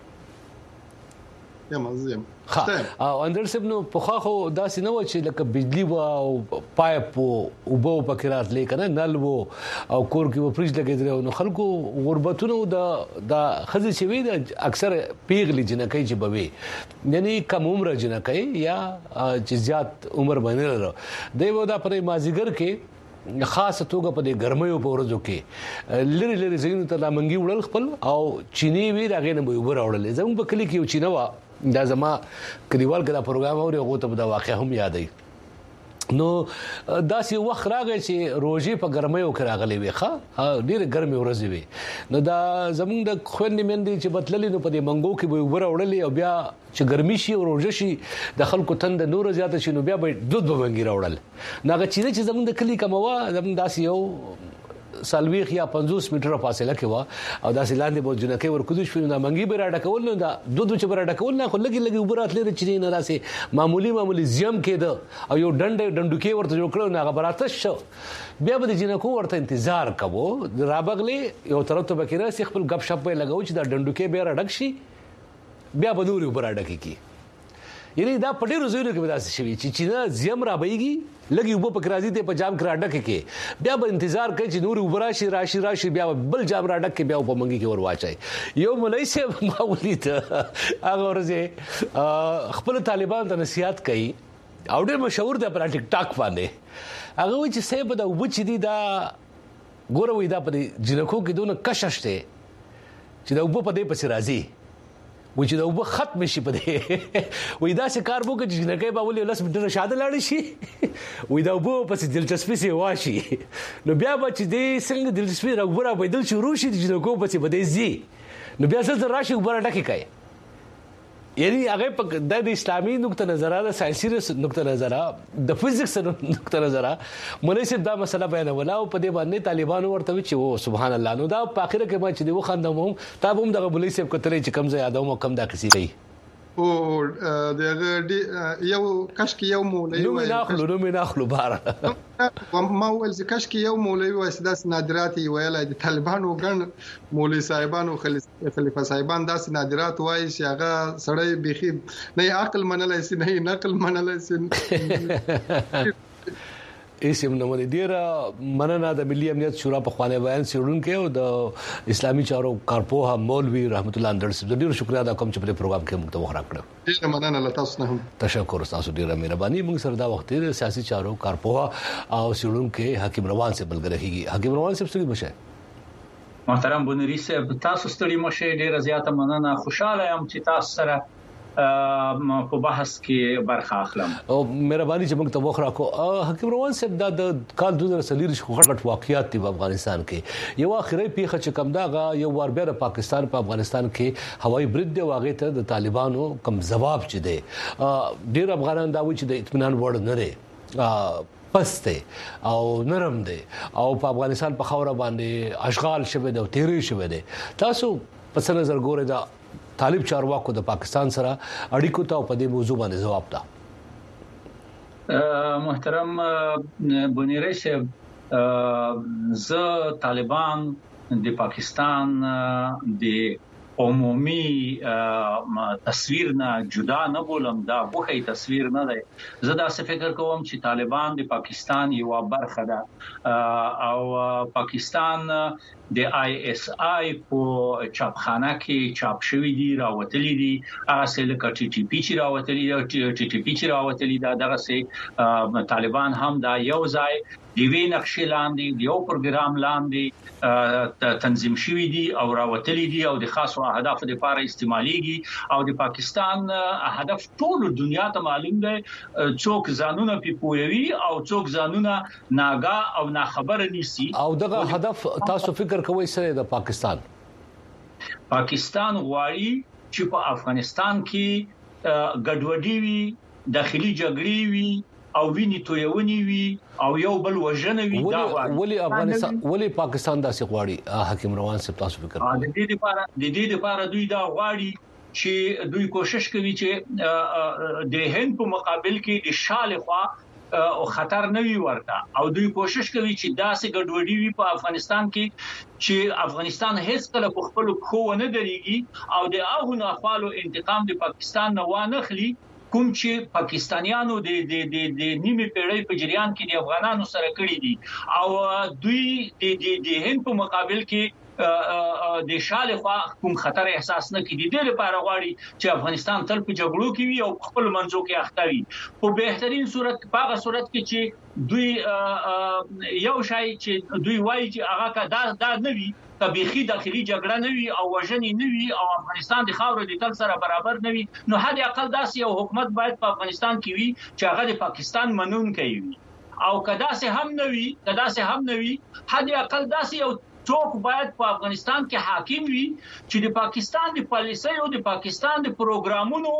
یا مزیم او اندر صاحب نو په خو داسې نه و چې لکه بجلی و او پایپ او بو پکرات لیکنه نل وو او کور کې و فریج لګیدل نو خلکو غربتونو د خزي چې وی د اکثر پیغلی جنکې چې بوي یعنی کم عمر جنکې یا چې زیات عمر باندې دی و دا پرې مازیګر کې خاصه توګه په دې ګرمیو په ورځو کې لری زین ته لا منګي وړل خپل او چینی وی راغې نه به وراوړل زموږ په کلی کې چینوا دا زما کلیوال کدا پروګرام اوري هغه ته دا واقع هم یادای نو داسې وخت راغی چې روزي په ګرمیو کې راغلي وي ښه ډېر ګرمي ورځې وي نو دا زمونږ د خويندې مندې چې بتللې نو په دې منګو کې به وراوړلې او بیا چې ګرمي شي او روزه شي د خلکو تند نور زیات شي نو بیا به دود به منګي راوړل ناغه چې زمونږ د کلی کموا زمونږ داسې یو سالويخ یا 50 میټر فاصله کې و او داسې لاندې به جنکې ورکوځ شو نو منګي به راډکول نو دا دود چې راډکول نه خو لګي وبرات لري چې نه راسي معمولی زیم کېده او یو ډنډوکې ورته جوړ کړو نه غبراته شو بیا به جنکو ورته انتظار کوو رابغلي یو طرف ته بکیره سي خپل غب شپ په لګاو چې دا ډنډوکې به راډک شي بیا به نور وبراډک کی یعنی دا پټي روزونه کې بداسي شي چې نه زیم را بېږي لګي وب په کرازي ته پجام کراډک کې بیا به انتظار کوي چې نور وبراشي راشي بیا بل جام راډک کې بیا په منګي کې ور واچي یو مولای صاحب ماولي ته هغه ورځه خپل طالبان ته نصيحت کوي او ډېر مشهور دی په ټیک ټاک باندې هغه وی چې صاحب دا وب چې دی دا ګوروي دا په جنکو کې دونه کشش ته چې دا وب په دې پس راځي و چې دا وب ختم شي په دې وې دا څه کار وکړي چې نه کوي باولې لاس مټره شاده لاړ شي وې دا وب په دلچسپي سي واشي نو بیا به چې دې څنګه دلچسپي راغورا بدل شروع شي چې نو کو په دې زی نو بیا څه راشي وبره ډکه کوي یعنی هغه د اسلامي نقطه نظر د ساينسي نقطه نظر د فزکس نقطه نظر مناسب دا مسله بیانوله او په دې باندې طالبانو ورته چې او سبحان الله نو دا په اخر کې ما چې دی وخندم تاسو هم دغه بلې سیب کترې چې کم زه یادوم کم دا کسي کوي او دغه یو کاشکي یو مولوی نو مې ناخلو بار ما ول چې کاشکي یو مولوی وایي داس نادرات ویل د طالبانو ګڼ مولوی صاحبانو خلیفہ صاحبان داس نادرات وایي چې هغه سړی بيخي نه عقل منلای سي نه نقل منلای سي اسم نو د ډیره مننه د ملي امنیت شورا په خوانه بیان سیړونکو او د اسلامي چارو کارپوها مولوی رحمت الله اندر صاحب ډیره شکریا ادا کوم چې په پروګرام کې موږ ته وخت راکړو ډیره مننه له تاسو نه هم تشکر تاسو ډیره مهرباني موږ سره دا وخت د سیاسي چارو کارپوها او سیړونکو حکیم روان سے بلګرهږي حکیم روان صاحب څنګه مشه محترم بنوري صاحب تاسو ستړي مشه ډیره زیاته مننه خوشاله یم چې تاسو سره په بحث کې برخه اخلم او مهرباني چې موږ ته وخت راکو حکیم روان صاحب د کال 2023 خو غټ واقعیات په افغانستان کې یو اخري پیښه چې کم داغه یو وار بیا د پاکستان په افغانستان کې هوایي برید دی واغې ته د طالبانو کم جواب چي دي ډیر افغانان دا و چې د اطمینان وړ نه دي پسته او نرم دي او په افغانستان په خوره باندې اشغال شوه دي او تیری شوه دي تاسو په نظر ګوره دا طالب چارواکو د پاکستان سره اړیکو ته په دې موضوع باندې جواب ده محترم بنيري صاحب ز طالبان د پاکستان د عمومي تصویر نه جدا نه بولم دا وخی تصویر نه دی زه دا څه فکر کوم چې طالبان د پاکستان یو برخه ده او پاکستان د ISI په چاپخانه کې چاپ شوی دی راوتلی دی اصل ک TTP چې راوتلی دا دغه سي طالبان هم دا یو ځای دی نقشې لاندې یو پروګرام لاندې تنظیم شوی دی او راوتلی دی او د خاصو اهداف لپاره استعماليږي او د پاکستان هدف ټول دنیا ته معلوم دی څوک ځانونه پیپوي او څوک ځانونه ناګا او ناخبر نيسي او دغه هدف تاسو فکر کوئ سره د پاکستان غواړي چې په افغانستان کې ګډوډي وي داخلي جګړې وي او ویني تویونی وي او یو بل وژنه وي دا ولی پاکستان داسې غواړي حکیم روان صاحب تاسو فکر کوئ د دې لپاره دوی دا غواړي چې دوی کوشش کوي چې د هند په مقابل کې د شاله خوا او خطر نه وي ورته او دوی کوشش کوي چې داسې ګډوډي وي په افغانستان کې چې افغانستان هیڅ کله په خپل خو نه دريږي او د هغه نافعالو انتقام د پاکستان نه وانخلي کوم چې پاکستانیانو د نیمه پیړۍ په جریان کې د افغانانو سره کړی دي او دوی د هند په مقابل کې د شاله خوا کوم خطر احساس نه کړي د لپاره غواړي چې افغانستان تل په جګړو کې وي او خپل منځو کې اخته وي په بهترین صورت په هغه صورت کې چې دوی یو شای چې دوی وایي چې هغه دا نه وي طبيعي داخلي جګړه نه وي او وژنې نه وي او افغانستان د خاورو د تل سره برابر نه وي نو حد اقل داسې یو حکومت باید په افغانستان کې وي چې هغه د پاکستان منونکی وي او کدا سه هم نه وي حد اقل داسې یو څوک باید په افغانستان کې حاکم وي چې د پاکستان د پالیسۍ او د پاکستان د پروګرامونو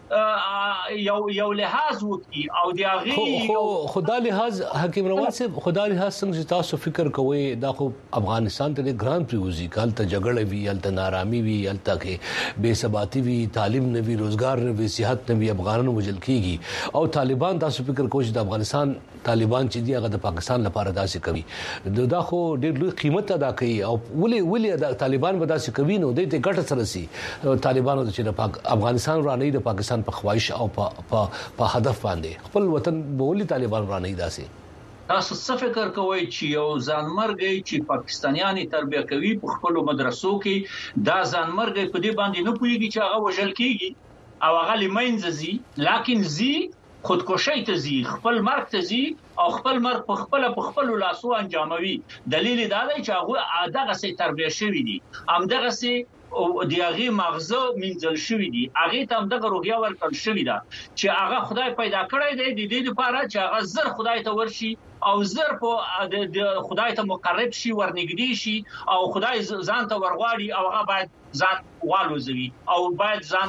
یو لحاظ وکي او د هغه خدای لحاظ حکیم روان صاحب خدای لحاظ څنګه تاسو فکر کوئ دا خو افغانستان ته ګران پریوزي کال ته جګړه وی ال ته نارامي وی ال ته بے ثباتی وی تعلیم نه وی روزګار نه وی صحت نه وی افغانانو وجل کیږي او طالبان تاسو فکر کوئ چې د افغانستان طالبان چې دی هغه د پاکستان لپاره داسې کوي دا خو ډېر لوی قیمت ادا کوي او ولي د طالبان به داسې کوي نو د دې ګټه سره سي طالبانو چې افغانستان را نه د پاکستان په خواهش او په هدف باندې خپل وطن بولی طالبان را نه داسې تاسو څه فکر کوئ چې یو ځانمرګي چې پاکستانیان تربیه کوي په خپل مدرسو کې دا ځانمرګي په دې باندې نه پوهیږي چې هغه وژل کیږي او هغه لمنځ زی لکن زی خودکشي ته زی خپل مرګ ته زی او خپل مرګ په خپل لاسو انجاموي دلیل دا دی چې هغه دغه سي تربیه شوی دي هم دغه سي او دیغه مغزه منځل شوی دي هغه ته دغه روحیه ورکړل شوی ده چې هغه خدای پیدا کړی دی د دې لپاره چې هغه زر خدای ته ورشي او زر په خدای ته مقرب شي ورنګدي شي او خدای ځان ته ورغواړي او هغه باید ځان والوزوي او باید ځان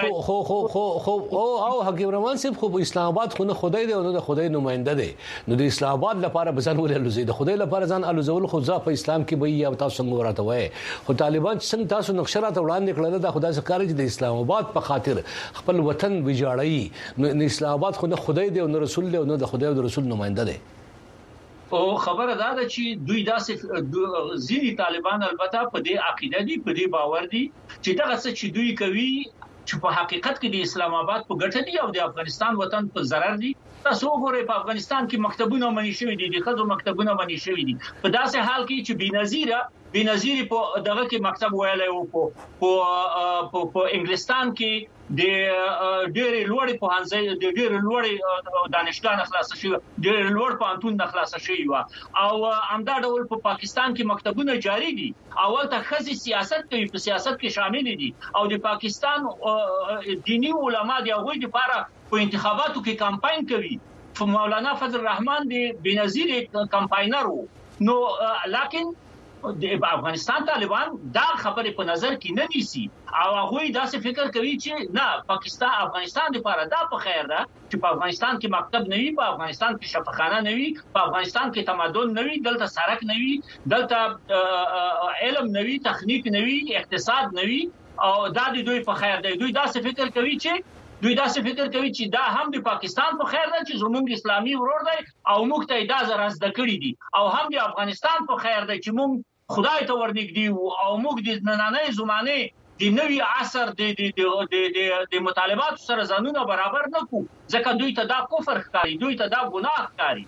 او حکیم روان صاحب خو اسلام آباد خو نه خدای دی او نه خدای نماینده دی نو د اسلام آباد لپاره بزن ولې د خدای لپاره ځان الوزول خو ځا په اسلام کې به یا تاسو څنګه ورته وای خو طالبان څنګه تاسو نقشرات وړاندې کړل دا خدای څخه کاری د اسلام آباد په خاطر خپل وطن ویجاړی نو اسلام آباد خو نه خدای دی او نه رسول دی او نه د خدای او رسول نماینده دی او خبره دا ده چې دوی داسې ځینی طالبان البته په دې عقیده دي په دې باور دي چې دغه څه چې دوی کوي چې په حقیقت کې د اسلام آباد په ګټه دي او د افغانستان وطن په ضرر دي تاسو وګورئ په افغانستان کې مکتبونه منی شوی دي د خزو مکتبونه منی شوی دي په داسې حال کې چې بنظیر په دغه کې مکتب ویلای او په انګلستان کې د ډېر لوړ په هنځي د ډېر لوړ دانشګاه خلاص شي ډېر لوړ پانتون خلاص شي او همدا ډول په پاکستان کې مکتبونه جاری دي اول ته خزي سیاست کوي په سیاست کې شامل دي او د پاکستان دینی علما دی هغه لپاره په انتخاباتو کې کمپاین کوي مولانا فضل الرحمن دی بنظیر کمپاینر نو لکن د افغانستان طالبان دا خبره په نظر کې نه نیسي او هغه داسې فکر کوي چې نه افغانستان لپاره دا په خیر ده چې په افغانستان کې مکتب نه وي په افغانستان کې شفاخانه نه وي په افغانستان کې تمدن نه وي دلته سړک نه وي دلته علم نه وي تخنیک نه وي اقتصاد نه وي او دا دوی په خیر ده دوی داسې فکر کوي چې دا هم د پاکستان په خیر ده چې زموږ اسلامي ورور دی او موږ ته دا زراز د کړی دي او هم د افغانستان په خیر ده چې موږ خدای ته ورنګدي او موږ د نننۍ زمانه د نوي عصر د مطالبات سره ځانونه برابر نه کو ځکه دوی ته دا کفر ښکاري دوی ته دا ګناه ښکاري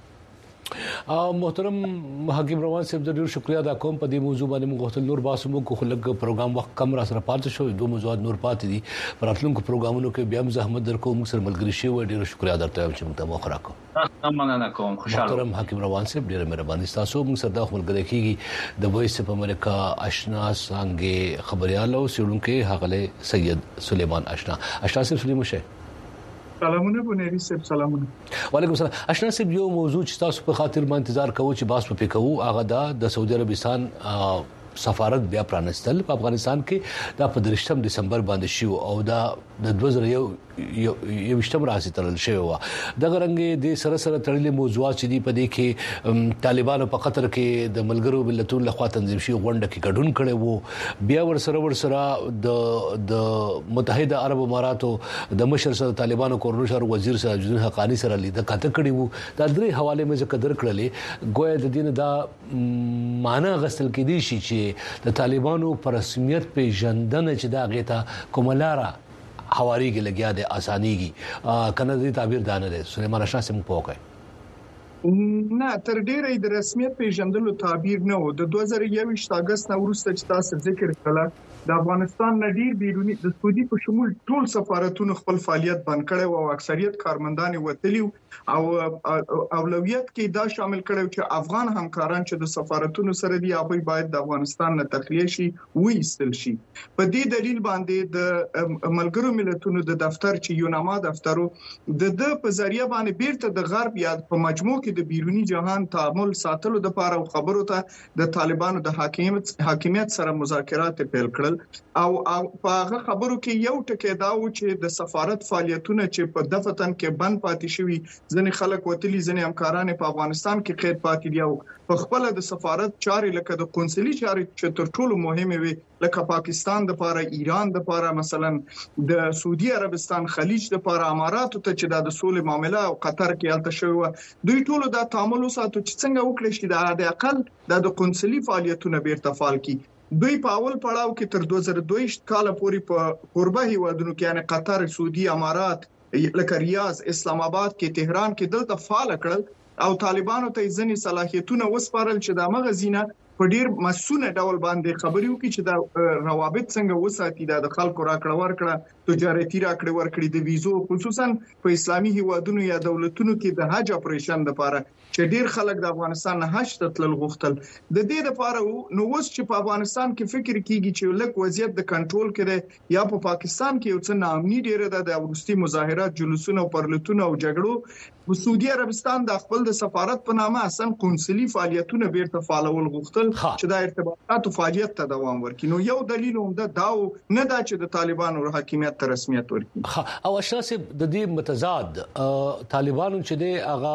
محترم حکیم روان صاحب ډېر شکریا ادا کوم په دې موضوع باندې موږ غوښتل نور باسو کو خلک پروګرام وخت کم را سره پاتې شو دوه موضوعات نور پاتې دي پراتلونکو پروګرامونو کې بیا زحمت درکو موږ سره ملګری شي و ډېر شکریا درته چې موږ ته مخ راکو مننه کوم خوشاله محترم حکیم روان صاحب ډېر مهرباني تاسو موږ سره د خپل غږ کېږي د وایس اف امریکا آشنا څنګه خبريالو سړونکو هغه سید سلیمان آشنا صاحب سلیمان شه سلامونه بنيري صاحب سلامونه وعلیکم السلام آشنا صاحب یو موضوع چې تاسو په خاطر ما انتظار کوو چې باس په کوو هغه د سعودي عربستان سفارت بیا پرانستل په افغانستان کې د 15 دسمبر باندې شو او د 2001 یو شتم راځي ترل شوی و دغه رنګ د سره سره تړلې موضوعات چې دی په دې کې طالبانو په قطر کې د ملګرو ملتونو لخوا تنظیم شوی غونډه کې ګډون کړي وو بیا ورسره د متحده عرب اماراتو د مشر سره طالبانو کورنو شهر وزیر سره جون حقانی سره لید کاته کړي وو دا درې حواله مې ذکر کړلې ګویا د دین دا معنا غسل کې دي چې د طالبانو پر رسمیت په ژوندنه چې دا غیته کوملاره حواری کې لګیا د اسانيږي کنه دې تعبیر دانه ده سليمان اشنا سم پوکه نه تر ډیره د رسمیت پیژندلو تعبیر نه و د 2021 اگست نه وروسته چې تاسو ذکر کړل د افغانستان نډیر بیرونی د سعودي په شمول ټول سفارتونو خپل فعالیت بند کړي او اکثریت کارمندان وتلی او اولویت کې دا شامل کړي چې افغان همکاران چې د سفارتونو سره دی هغه باید د افغانستان نه تخلیه شي وېستل شي په دې دلیل باندې د ملګرو ملتونو د دفتر چې یوناما دفترو د په ذریعہ باندې بیرته د غرب یا په مجموع کې د بیرونی جهان تعامل ساتلو د لپاره خبرو ته د طالبانو د حاکمیت سره مذاکرات پیل کړل او په هغه خبرو کې یو ټکی دا و چې د سفارت فعالیتونه چې په دفتن کې بند پاتې شوي ځنې خلک وتلي ځنې همکاران په افغانستان کې قید پاتې دي او په خپل د سفارت چاري لکه د قونسلي چاري چې تر ټولو مهمه وي لکه پاکستان د لپاره ایران د لپاره مثلا د سعودي عربستان خلیج د لپاره اماراتو ته چې د سولې معاملې او قطر کې الته شوی دوی ټولو د تعامل ساتو چې څنګه وکړي چې د اقل د قونسلي فعالیتونه بیرته فعال کړي دوی په اول پړاو کې تر 2022 کال پورې په قربه هیوادونو کې یعنی قطر سعودي امارات لکه ریاض اسلام آباد کې تهران کې دلته فعال کړل او طالبانو ته ځنې صلاحیتونه وسپارل چې د مغزینه په ډیر مسونه ډول باندې خبري وکړي چې د روابط څنګه وساتي د خلکو راکړه ورکړه تجارتي راکړه ورکړي د ویزو خصوصا په اسلامي هیوادونو یا دولتونو کې د حج اپریشن لپاره چې ډیر خلک د افغانستان نه حج ته تلل غوښتل د دې لپاره نو اوس چې په افغانستان کې فکر کیږي چې لک وضعیت د کنټرول کړي یا په پاکستان کې یو څه ناامني ډیره ده د ورستي مظاهرات جلوسونه او پرلتونه او جګړو په سعودي عربستان د خپل د سفارت په نامه اصلا قونسلي فعالیتونه بیرته فعالول غوښتل چې د ارتباطاتو فعالیت ته دوام ورکړي نو یو دلیل هم دا نه دا چې د طالبانو حاکمیت ته رسمیت ورکړي او اشراف د دې متضاد طالبانو چې د هغه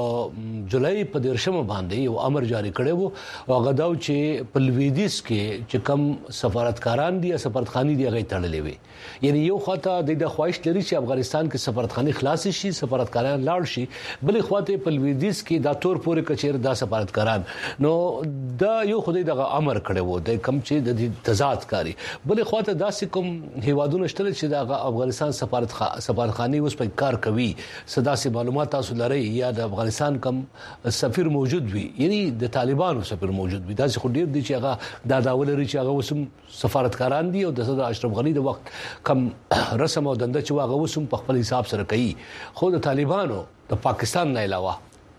په جولای په 13 باندې یو امر جاری کړی وو او هغه دا چې په لویدیس کې چې کم سفارتکاران دي یا سفارتخاني دي هغه تړلې وي یعنی یو خاطه د خواهش لري چې افغانستان کې سفارتخاني خلاص شي سفارتکاران لاړ شي بلې خواته په لویدیس کې دا تور پورې کچیر دا سفارتکاران نو دا یو خدای دغه امر کړی وو د کم چې د تضاد کاری بلې خواته داسې کوم هیوادونو شته چې د افغانستان سفارتخاني اوس په کار کوي صدا سي معلومات تاسو لري یا د افغانستان کم سفیر موجود وي یعنی د طالبانو سفیر موجود وي دا خو ډیر دي چې هغه د داول لري چې هغه وسم سفارتکاران دي او د صدر اشرف غنی د وخت کم رسم او دنده چې هغه وسم په خپل حساب سره کوي خو د طالبانو د پاکستان نه علاوه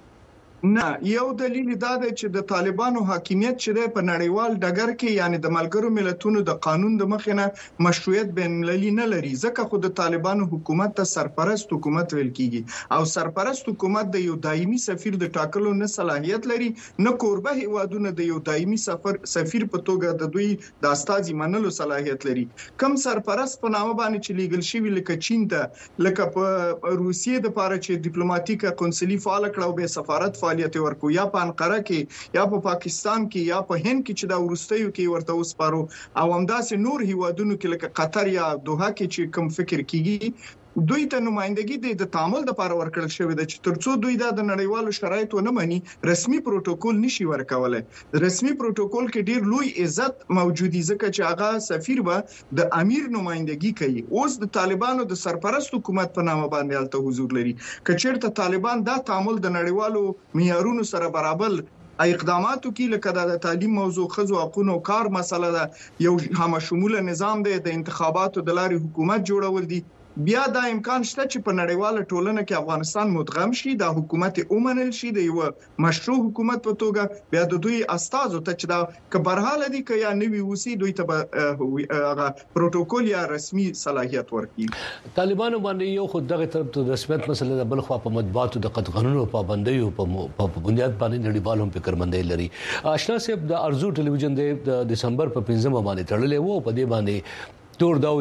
نه یو دلیل دا دی چې د طالبانو حاکمیت چې په نړیوال ډګر کې یعنی د ملګرو ملتونو د قانون د مخینه مشروعیت بین المللي نه لري ځکه خو د طالبانو حکومت ته سرپرست حکومت ویل کیږي او سرپرست حکومت د یو دایمي سفیر د ټاکلو نه صلاحیت لري نه قربه هیوادونه د یو دایمي سفیر په توګه د دوی د استازي منلو صلاحیت لري کم سرپرست په نامه باندې چې لیګل شوی لکه چین ته لکه په روسیې د لپاره چې ډیپلوماټیک قونسلي فعال کړو به سفارت فعالیت ورکو یا په انقره کې یا په پاکستان کې یا په هند کې چې دا ورستیو کې ورته وسپارو او همداسې نور هیوادونو کې لکه قطر یا دوحه کې چې کوم فکر کیږي دوی ته نمائندګي د تعامل لپاره ورکړل شوې ده چې ترڅو دوی د نړیوالو شرایطو نه مني رسمي پروتوکول نشي ورکولای رسمي پروتوکول کې ډیر لوی عزت موجودي ځکه چې هغه سفیر به د امیر نمائندګي کوي اوس د طالبانو د سرپرست حکومت په نامه باندې الته حضور لري کچېرته طالبان دا تعامل د نړیوالو معیارونو سره برابر اقداماتو کې لکه د تعلیم موضوع خزو حقوقو کار مسله ده یو هم شموله نظام دی د انتخاباتو د لارې حکومت جوړول دي بیا دا امکان شته چې په نړیواله ټولنه کې افغانستان مدغم شي د حکومت اومنل شي د یو مشروع حکومت په توګه بیا د دوی استازو ته چې دا کبرحال دي که یا نوی وسی دوی ته هغه پروتوکول یا رسمي صلاحیت ورکړي طالبانو باندې یو خود دغه طرف ته رسمیت مسله د بل خو په مطبوعاتو د قانونو پابندۍ په بنیاد باندې نړیوالو فکرمندۍ لري آشنا صاحب د ارزو ټلویزیون د دسمبر په 15 باندې تړلې وو په دې باندې تور داو چې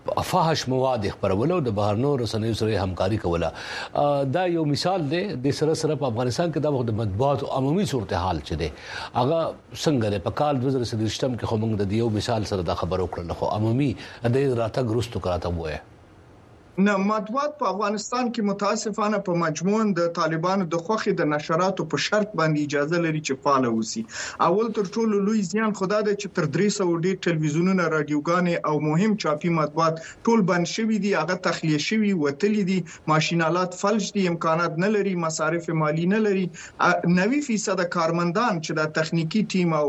فاحش مواد خبرولو د بهرنو رسنیو سره همکاري کوله دا یو مثال دی د سره په افغانستان کې د مطبوعات عمومي صورتحال چي دي هغه څنګه په کال 2023 کې خو موږ د یو مثال سره د خبرو کړل خو عمومي د راتګ رستو کراته وای نه مطبوعات په افغانستان کې متاسفانه په مجموعاً د طالبانو د خوخي د نشراتو په شرط باندې اجازه لري چې فعال اوسي. اول تر ټولو لوی زیان خدای د چې تر 300 ډیر ټلویزیونونه رادیوګانې او مهم چاپی مطبوعات ټول بند شوي دي هغه تخلیه شوي وتلي دي ماشينالات فلج دي امکانات نه لري مصارف مالی نه لري 90% کارمندان چې د تخنیکی ټیم او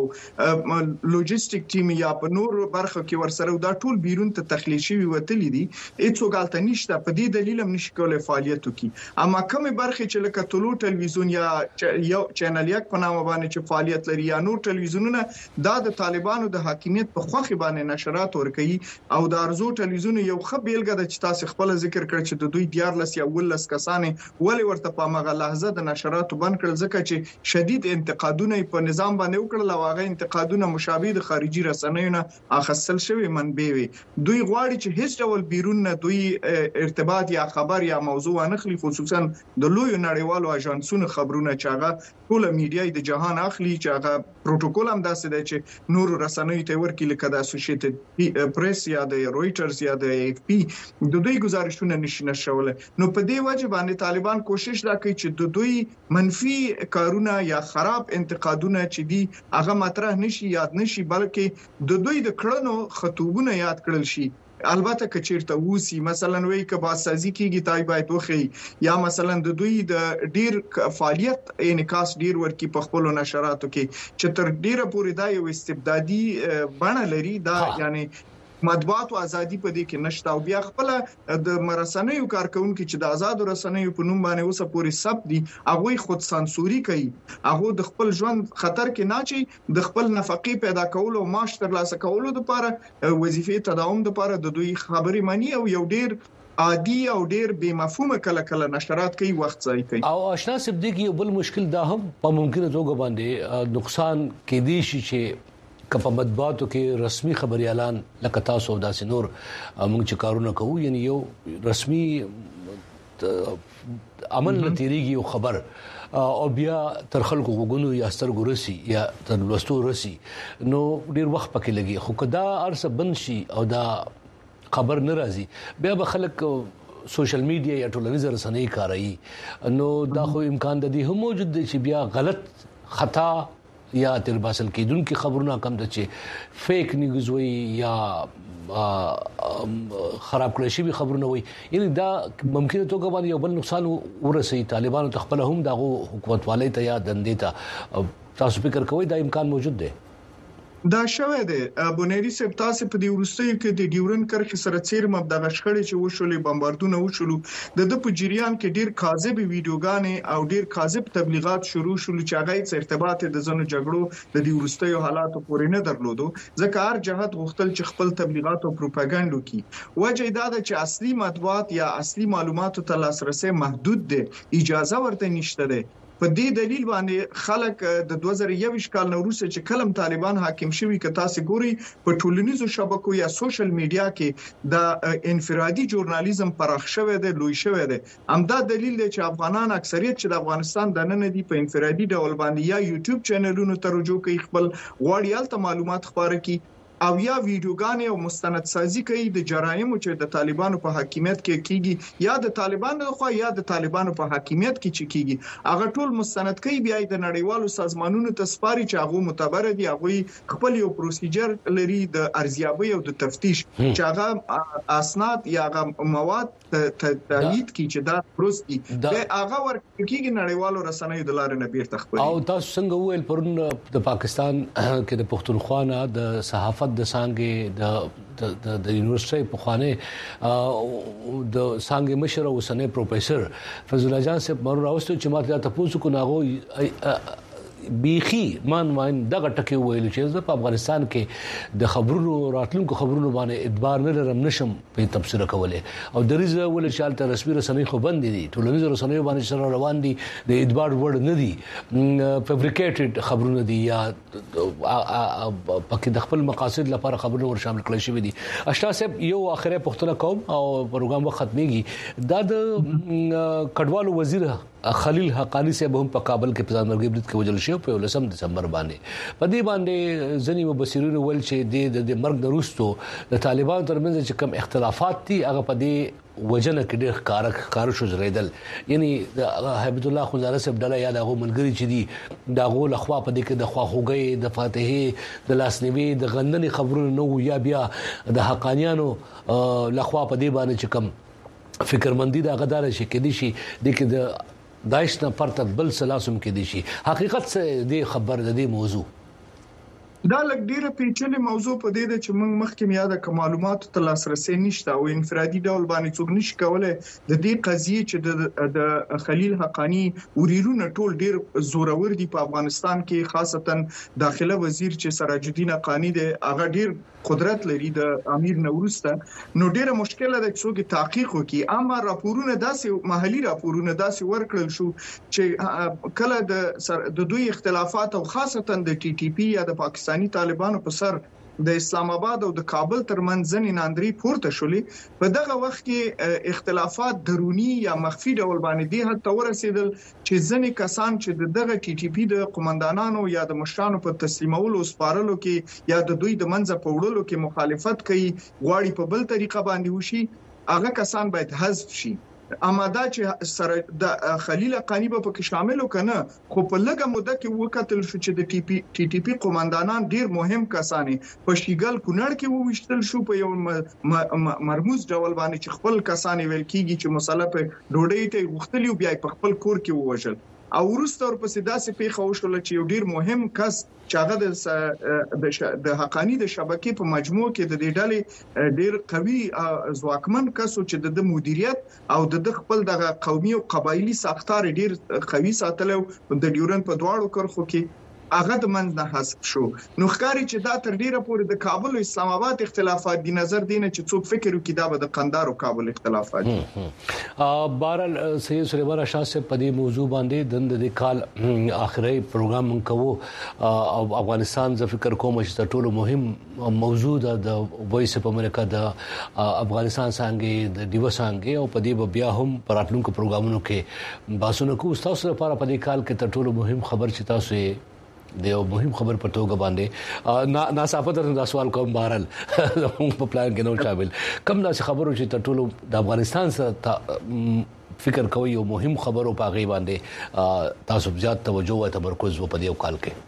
لوجستیک ټیم یا په نور برخه کې ورسره دا ټول بیرون ته تخلیه شوي وتلي دي هیڅ غلطه نشته په دې دلیل هم نشي کولای فعالیت وکړي اما کومه برخه چې لکه طلوع ټلویزیون یا یو چینل یک په نامه باندې چې فعالیت لري یا نور ټلویزیونونه د طالبانو د حاکمیت په خوخي باندې نشرات ورکوي او د ارزو ټلویزیون یو خبرګه د چې تاسو خپل ذکر کړ چې د دوی 14 یا 18 کسانې ولې ورته په مغه لحظه د نشراتو بند کړل ځکه چې شدید انتقادونه په نظام باندې وکړل او هغه انتقادونه مشابه د خارجي رسنیو نه اخیستل شوی منبع وي دوی غواړي چې هیڅ ډول بیرون نه دوی ارتباط یا خبر یا موضوع نخلي خصوصا د لوی نړیوالو اژانسونو خبرونه چې هغه ټول میډیا د جهان اخلي چې هغه پروتوکول هم داسې دی چې نور رسنیو ته ورکړي لکه د اسوسییټډ پریس یا د رويټرز یا د اف پی د دوی گزارشونه نشي نشوله نو په دې وجه باندې طالبان کوشش دا کوي چې د دوی منفي کارونه یا خراب انتقادونه چې دي هغه مطرح نشي یاد نشي بلکې د دوی د کړنو خطوبونه یاد کړل شي البته کچیرته ووسی مثلا وی که باسازي کیږي تای باید وخی یا مثلا د دوی د ډیر فعالیت انعکاس ډیر ورکی په خپل نشراتو کې چې تر ډیره پورې دا یو استبدادي بڼه لري دا یعنی مطبوعات او ازادي په دې کې نشته او بیا خپل د مرسنیو کارکونکو چې د آزاد رسنیو په نوم باندې اوسه پوری سب دي هغه خود سانسوري کوي هغه د خپل ژوند خطر کې نه چي د خپل نفقې پیدا کول او معاش ترلاسه کول لپاره وظیفې تداوم لپاره د دوی خبري مانی او یو ډیر عادي او ډیر بے مفهومه کله نشرات کوي وخت ځای کوي او آشنا صدیقي یو بل مشکل دا هم په ممکنه توګه باندې نقصان کې دي چې کله مطبوعاتو کې رسمي خبري اعلان لکه تاسو او داسې نور موږ چې کارونه کوو یعنی یو رسمي عمل نتیریږي یو خبر او بیا تر خلکو وګونو یا سترګو رسي یا تر لوستو رسي نو ډیر وخت پکې لګي خو کدا ارسه بنشي او دا خبر ناراضي بیا به خلک سوشل میډیا یا ټولنیز رسنۍ کاروي نو دا خو امکان د دې هم موجود دی چې بیا غلط خطا یا تر باسل کېدونکو خبرونه کم د چې فیک نیوز وي یا خراب کړی شي خبرونه وي یعنی دا ممکنه توګه باندې یو بل نقصان ورسي طالبانو تخپل هم دغه حکومت والي ته یا دندې ته تاسو فکر کوئ دا امکان موجود دی دا شوه دی بونيري سپ تاسو په دې ورستیو کې د ډیورن کرخ سره چیر مبدغه شخړې چې وشولې بمباردونه وشولو د په جریان کې ډیر کاذب ویډیوګانې او ډیر کاذب تبلیغات شروع شول چې هغه څه ارتباط د زنو جګړو د دې ورستیو حالاتو پورې نه درلودو ځکه هر جهات غوښتل چې خپل تبلیغات او پروپاګاندا وکړي وجه دا ده چې اصلي مطبوعات یا اصلي معلوماتو ته لاسرسي محدود دي اجازه ورته نشته ده په دې دلیل باندې خلک د 2021 کال وروسته چې کلم طالبان حاکم شوي ک تاسو ګوري په ټولنیزو شبکو یا سوشل میډیا کې د انفرادي ژورنالیزم پراخ شوی دی لوی شوی دی همدا دلیل دی چې افغانان اکثریت چې د افغانستان د نن دی په انفرادي ډول باندې یا یوټیوب چینلونو ته رجوع کوي خپل وړیال ته معلومات خبره کوي او یا ویډیوګانې او مستند سازي کوي د جرایمو چې د طالبانو په حاکمیت کې کیږي یا د طالبانو خو یا د طالبانو په حاکمیت کې چې کیږي هغه ټول مستند کوي بیا د نړیوالو سازمانونو ته سپاري چې هغه معتبر دي هغه خپل یو پروسیجر لري د ارزیابي او د تفتیش چې هغه اسناد یا هغه مواد تایید کی چې دا پروسي د هغه ورکیږي نړیوالو رسنیو د لارې نه بیرته خپل او تاسو څنګه ویل پرون د پاکستان کې د پښتونخوا د صحافت د سانګې د یونیورسيټي په خوانه د سانګې مشر او سنې پروفیسور فضل الله جان صاحب مر راوستو چې ماته تاسو کو ناغو بيخي مان دغه ټکی ویل چې زه په افغانستان کې د خبرونو راتلونکو خبرونو باندې اعتبار نه لرم نشم په تفسیر کوله او دریزه ول چې حالت رسمي رسنۍ خو بند دي ټولنیز رسنۍ باندې سره روان دي د اعتبار وړ نه دي فیبریکیټډ خبرونه دي یا پکې د خپل مقاصد لپاره خبرونه ور شامل کړل شوی دي. اشرا صاحب یو اخره پښتنه قوم او پروګرام ختميږي دا د کډوالو وزیر خلیل حقانی صاحب هم په کابل کې په ځانګړي برید کې وجل شو په 19 دسمبر باندې په دې باندې ځنی مبصرین ول چې د مرګ دروستو د طالبانو ترمنځ چې کم اختلافات دي هغه په دې وجنه کې ډېر کار شو زریدل یعنی د حبیب الله خنزاره صاحب ډله یا دغه منګري چې دي دغه لخوا په دې کې د خواخوږي د فاتحه د لاسنیوي د غندنې خبرونه نو یا بیا د حقانیانو لخوا په دې باندې چې کم فکرمندي د غدار شي کې دي شي د کې د داعش نه پرته بل سلاسم کې دي شي حقیقت څه دی خبر د دې موضوع دا لږ ډیره پیچلې موضوع په دې ده چې موږ مخکې یاده ک معلوماتو ته لاسرسي نشته او انفرادي ډول باندې څوک نشي کولای د دې قضیه چې د خلیل حقانی وریرونه ټول ډیر زورور دي په افغانستان کې خاصتا داخله وزیر چې سراج الدین حقانی دی هغه ډیر قدرت لري د امیر نوروسته نو ډیره مشکله ده چې څوک تحقیق وکړي اما راپورونه داسې محلي راپورونه داسې ورکړل شو چې کله د دوی اختلافات او خاصتا د ټي ټي پی یا د پاکستاني طالبانو په سر د اسلام آباد او د کابل ترمنځ ځنې ناندري پورته شولې په دغه وخت کې اختلافات درونی یا مخفي ډول باندې دي حتی ورسېدل چې ځنې کسان چې دغه ټي ټي پی د قومندانانو یا د مشرانو په تسلیمولو سپارلو کې یا د دوی د منځ په وړلو کې مخالفت کوي غواړي په بل طریقه باندې وشي هغه کسان باید حذف شي اما دا چې سره د خلیل حقانی په کې شامل وکنه خو په لږه موده کې وکتل شو چې د ټي ټي پی قومندانان ډیر مهم کسانې په شیګل کونړ کې وویشتل شو په یو مرموز ډول باندې چې خپل کسانې ویل کیږي چې مسله په ډوډۍ ته غختلی بیا په خپل کور کې ووجل او ورسته ورپسې داسې پیښه وشوله چې یو ډیر مهم کس چې هغه د حقانی د شبکې په مجموع کې د دې ډلې ډیر قوي ځواکمن کس چې د مدیریت او د خپل د قومي او قبایلی ساختار ډیر قوي ساتلو د ډیورن په دواړو کرخو کې هغه د منځ نه حذف شو نو ښکاری چې دا تر ډیره پورې د کابل او اسلام آباد اختلافات دي نظر دینه چې څوک فکر وکړي دا به د قندهار او کابل اختلافات دي بهرحال سید سلیمان شاه صاحب په دې موضوع باندې د کال اخري پروګرام کوو او افغانستان ز فکر کوم چې ټولو مهم موضوع د وایس په امریکا د افغانستان څنګه د دیو څنګه او په دې بیا هم پراتلونکو پروګرامونو کې باسونه کو تاسو لپاره په دې کال کې ټولو مهم خبر چې تاسو د یو مهم خبر په توګه باندې ناصافت دا سوال کوم بهرال په پلان کې نو شامل کوم داسې خبرو چې ټولو د افغانستان سره فکر کوي یو مهم خبرو په غي باندې تاسو زیات توجه او تمرکز په دې کال کې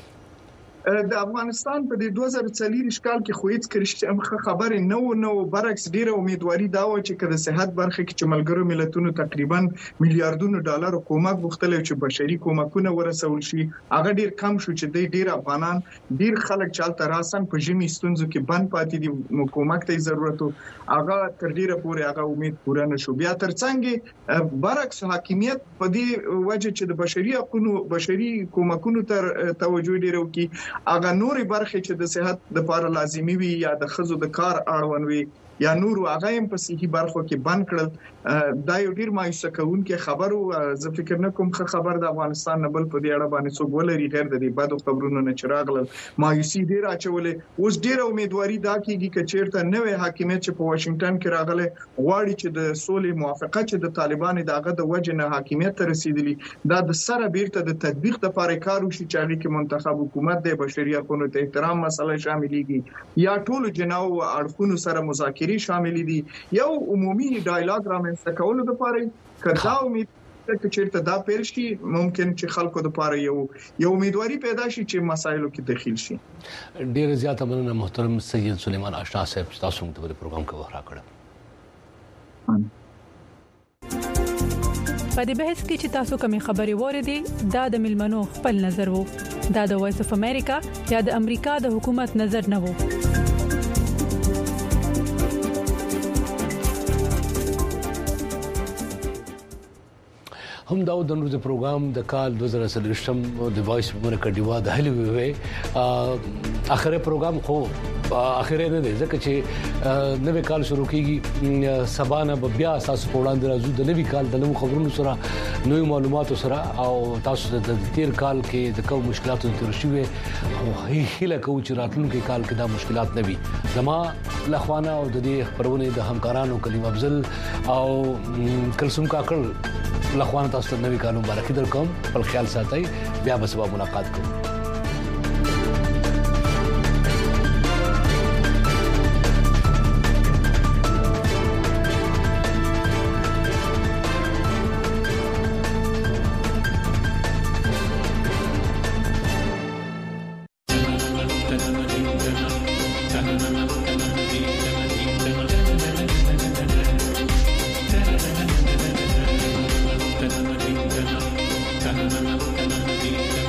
د افغانستان په 2040 کال کې خو هیڅ کرشته خبره نو برعکس ډیره امیدواري دا و چې د صحت برخه کې چې ملګرو ملتونو تقریبا میلیارډونو ډالر کومک مختلف چې بشري کومکونه ورسول شي هغه ډیر کم شو چې ډیر افغانان ډیر خلک چالت راسن په جمی ستونزو کې بند پاتې دي کومک ته ضرورت هغه تر ډیره پورې هغه امید پوره نشو بیا ترڅنګ برعکس حاکمیت په دې وجه چې د بشري حقوقو بشري کومکونو تر توجه ډیرو کې اغه نوري برخه چې د صحت د لپاره لازمي وي یا د خزو د کار اړوند وي یا نور هغه هم په صحي برخو کې بند کړل دا یو ډیر مایوسه کوونکی خبر او زه فکر نه کوم خبر د افغانستان نه بل په دې اړه باندې څوک ولري غیر د دې بد خبرونو نه چراغل مایوسي ډیر اچولې اوس ډیر امیدواري دا کیږي چې چیرته نوې حاکمیت چې په واشنگټن کې راغله غواړي چې د سولې موافقه چې د طالبانو دغه د وجه نه حاکمیت ته رسیدلی دا د سره بیرته د تطبیق لپاره کار وشي چې هغه کې منتخب حکومت د بشري حقوقو ته احترام مسله شاملېږي یا ټول جناو اړخونو سره مذاکره شامل دي یو عمومي ډایلاګ رامنځته کولو لپاره کدا امید چې چیرته دا پیل شي ممکن چې خلکو لپاره یو امیدواري پیدا شي چې مسایلو کې دخیل شي ډیر زیاته مننه محترم سید سلیمان آشنا صاحب تاسو موږ په پروګرام کې وخت راکړه په دې بحث کې چې تاسو کومې خبرې وریدي دا د ملمنو خپل نظر وو دا د وایس اف امریکا یا د امریکا د حکومت نظر نه وو هم دا د نوو پروګرام د کال 2023 د وایس مرکډیوا د هلي وی اخره پروګرام خو اخره نه دی ځکه چې نوې کال شروع کیږي سبانه بیا تاسو په وړاندې راځو د نوې کال د نوو خبرونو سره نوې معلوماتو سره او تاسو د تیر کال کې د کوم مشکلاتو تر شوي او هیله کوم چې راتلونکي کال کې دا مشکلات نه وي زما لخوانه او د دې خبرونه د همکارانو کلیم افضل او کلثوم کاکړ لخوانه تاسو ته نوې کال مبارکي درکوم په خیال ساتئ بیا به سبا ملاقات کوو Thank you.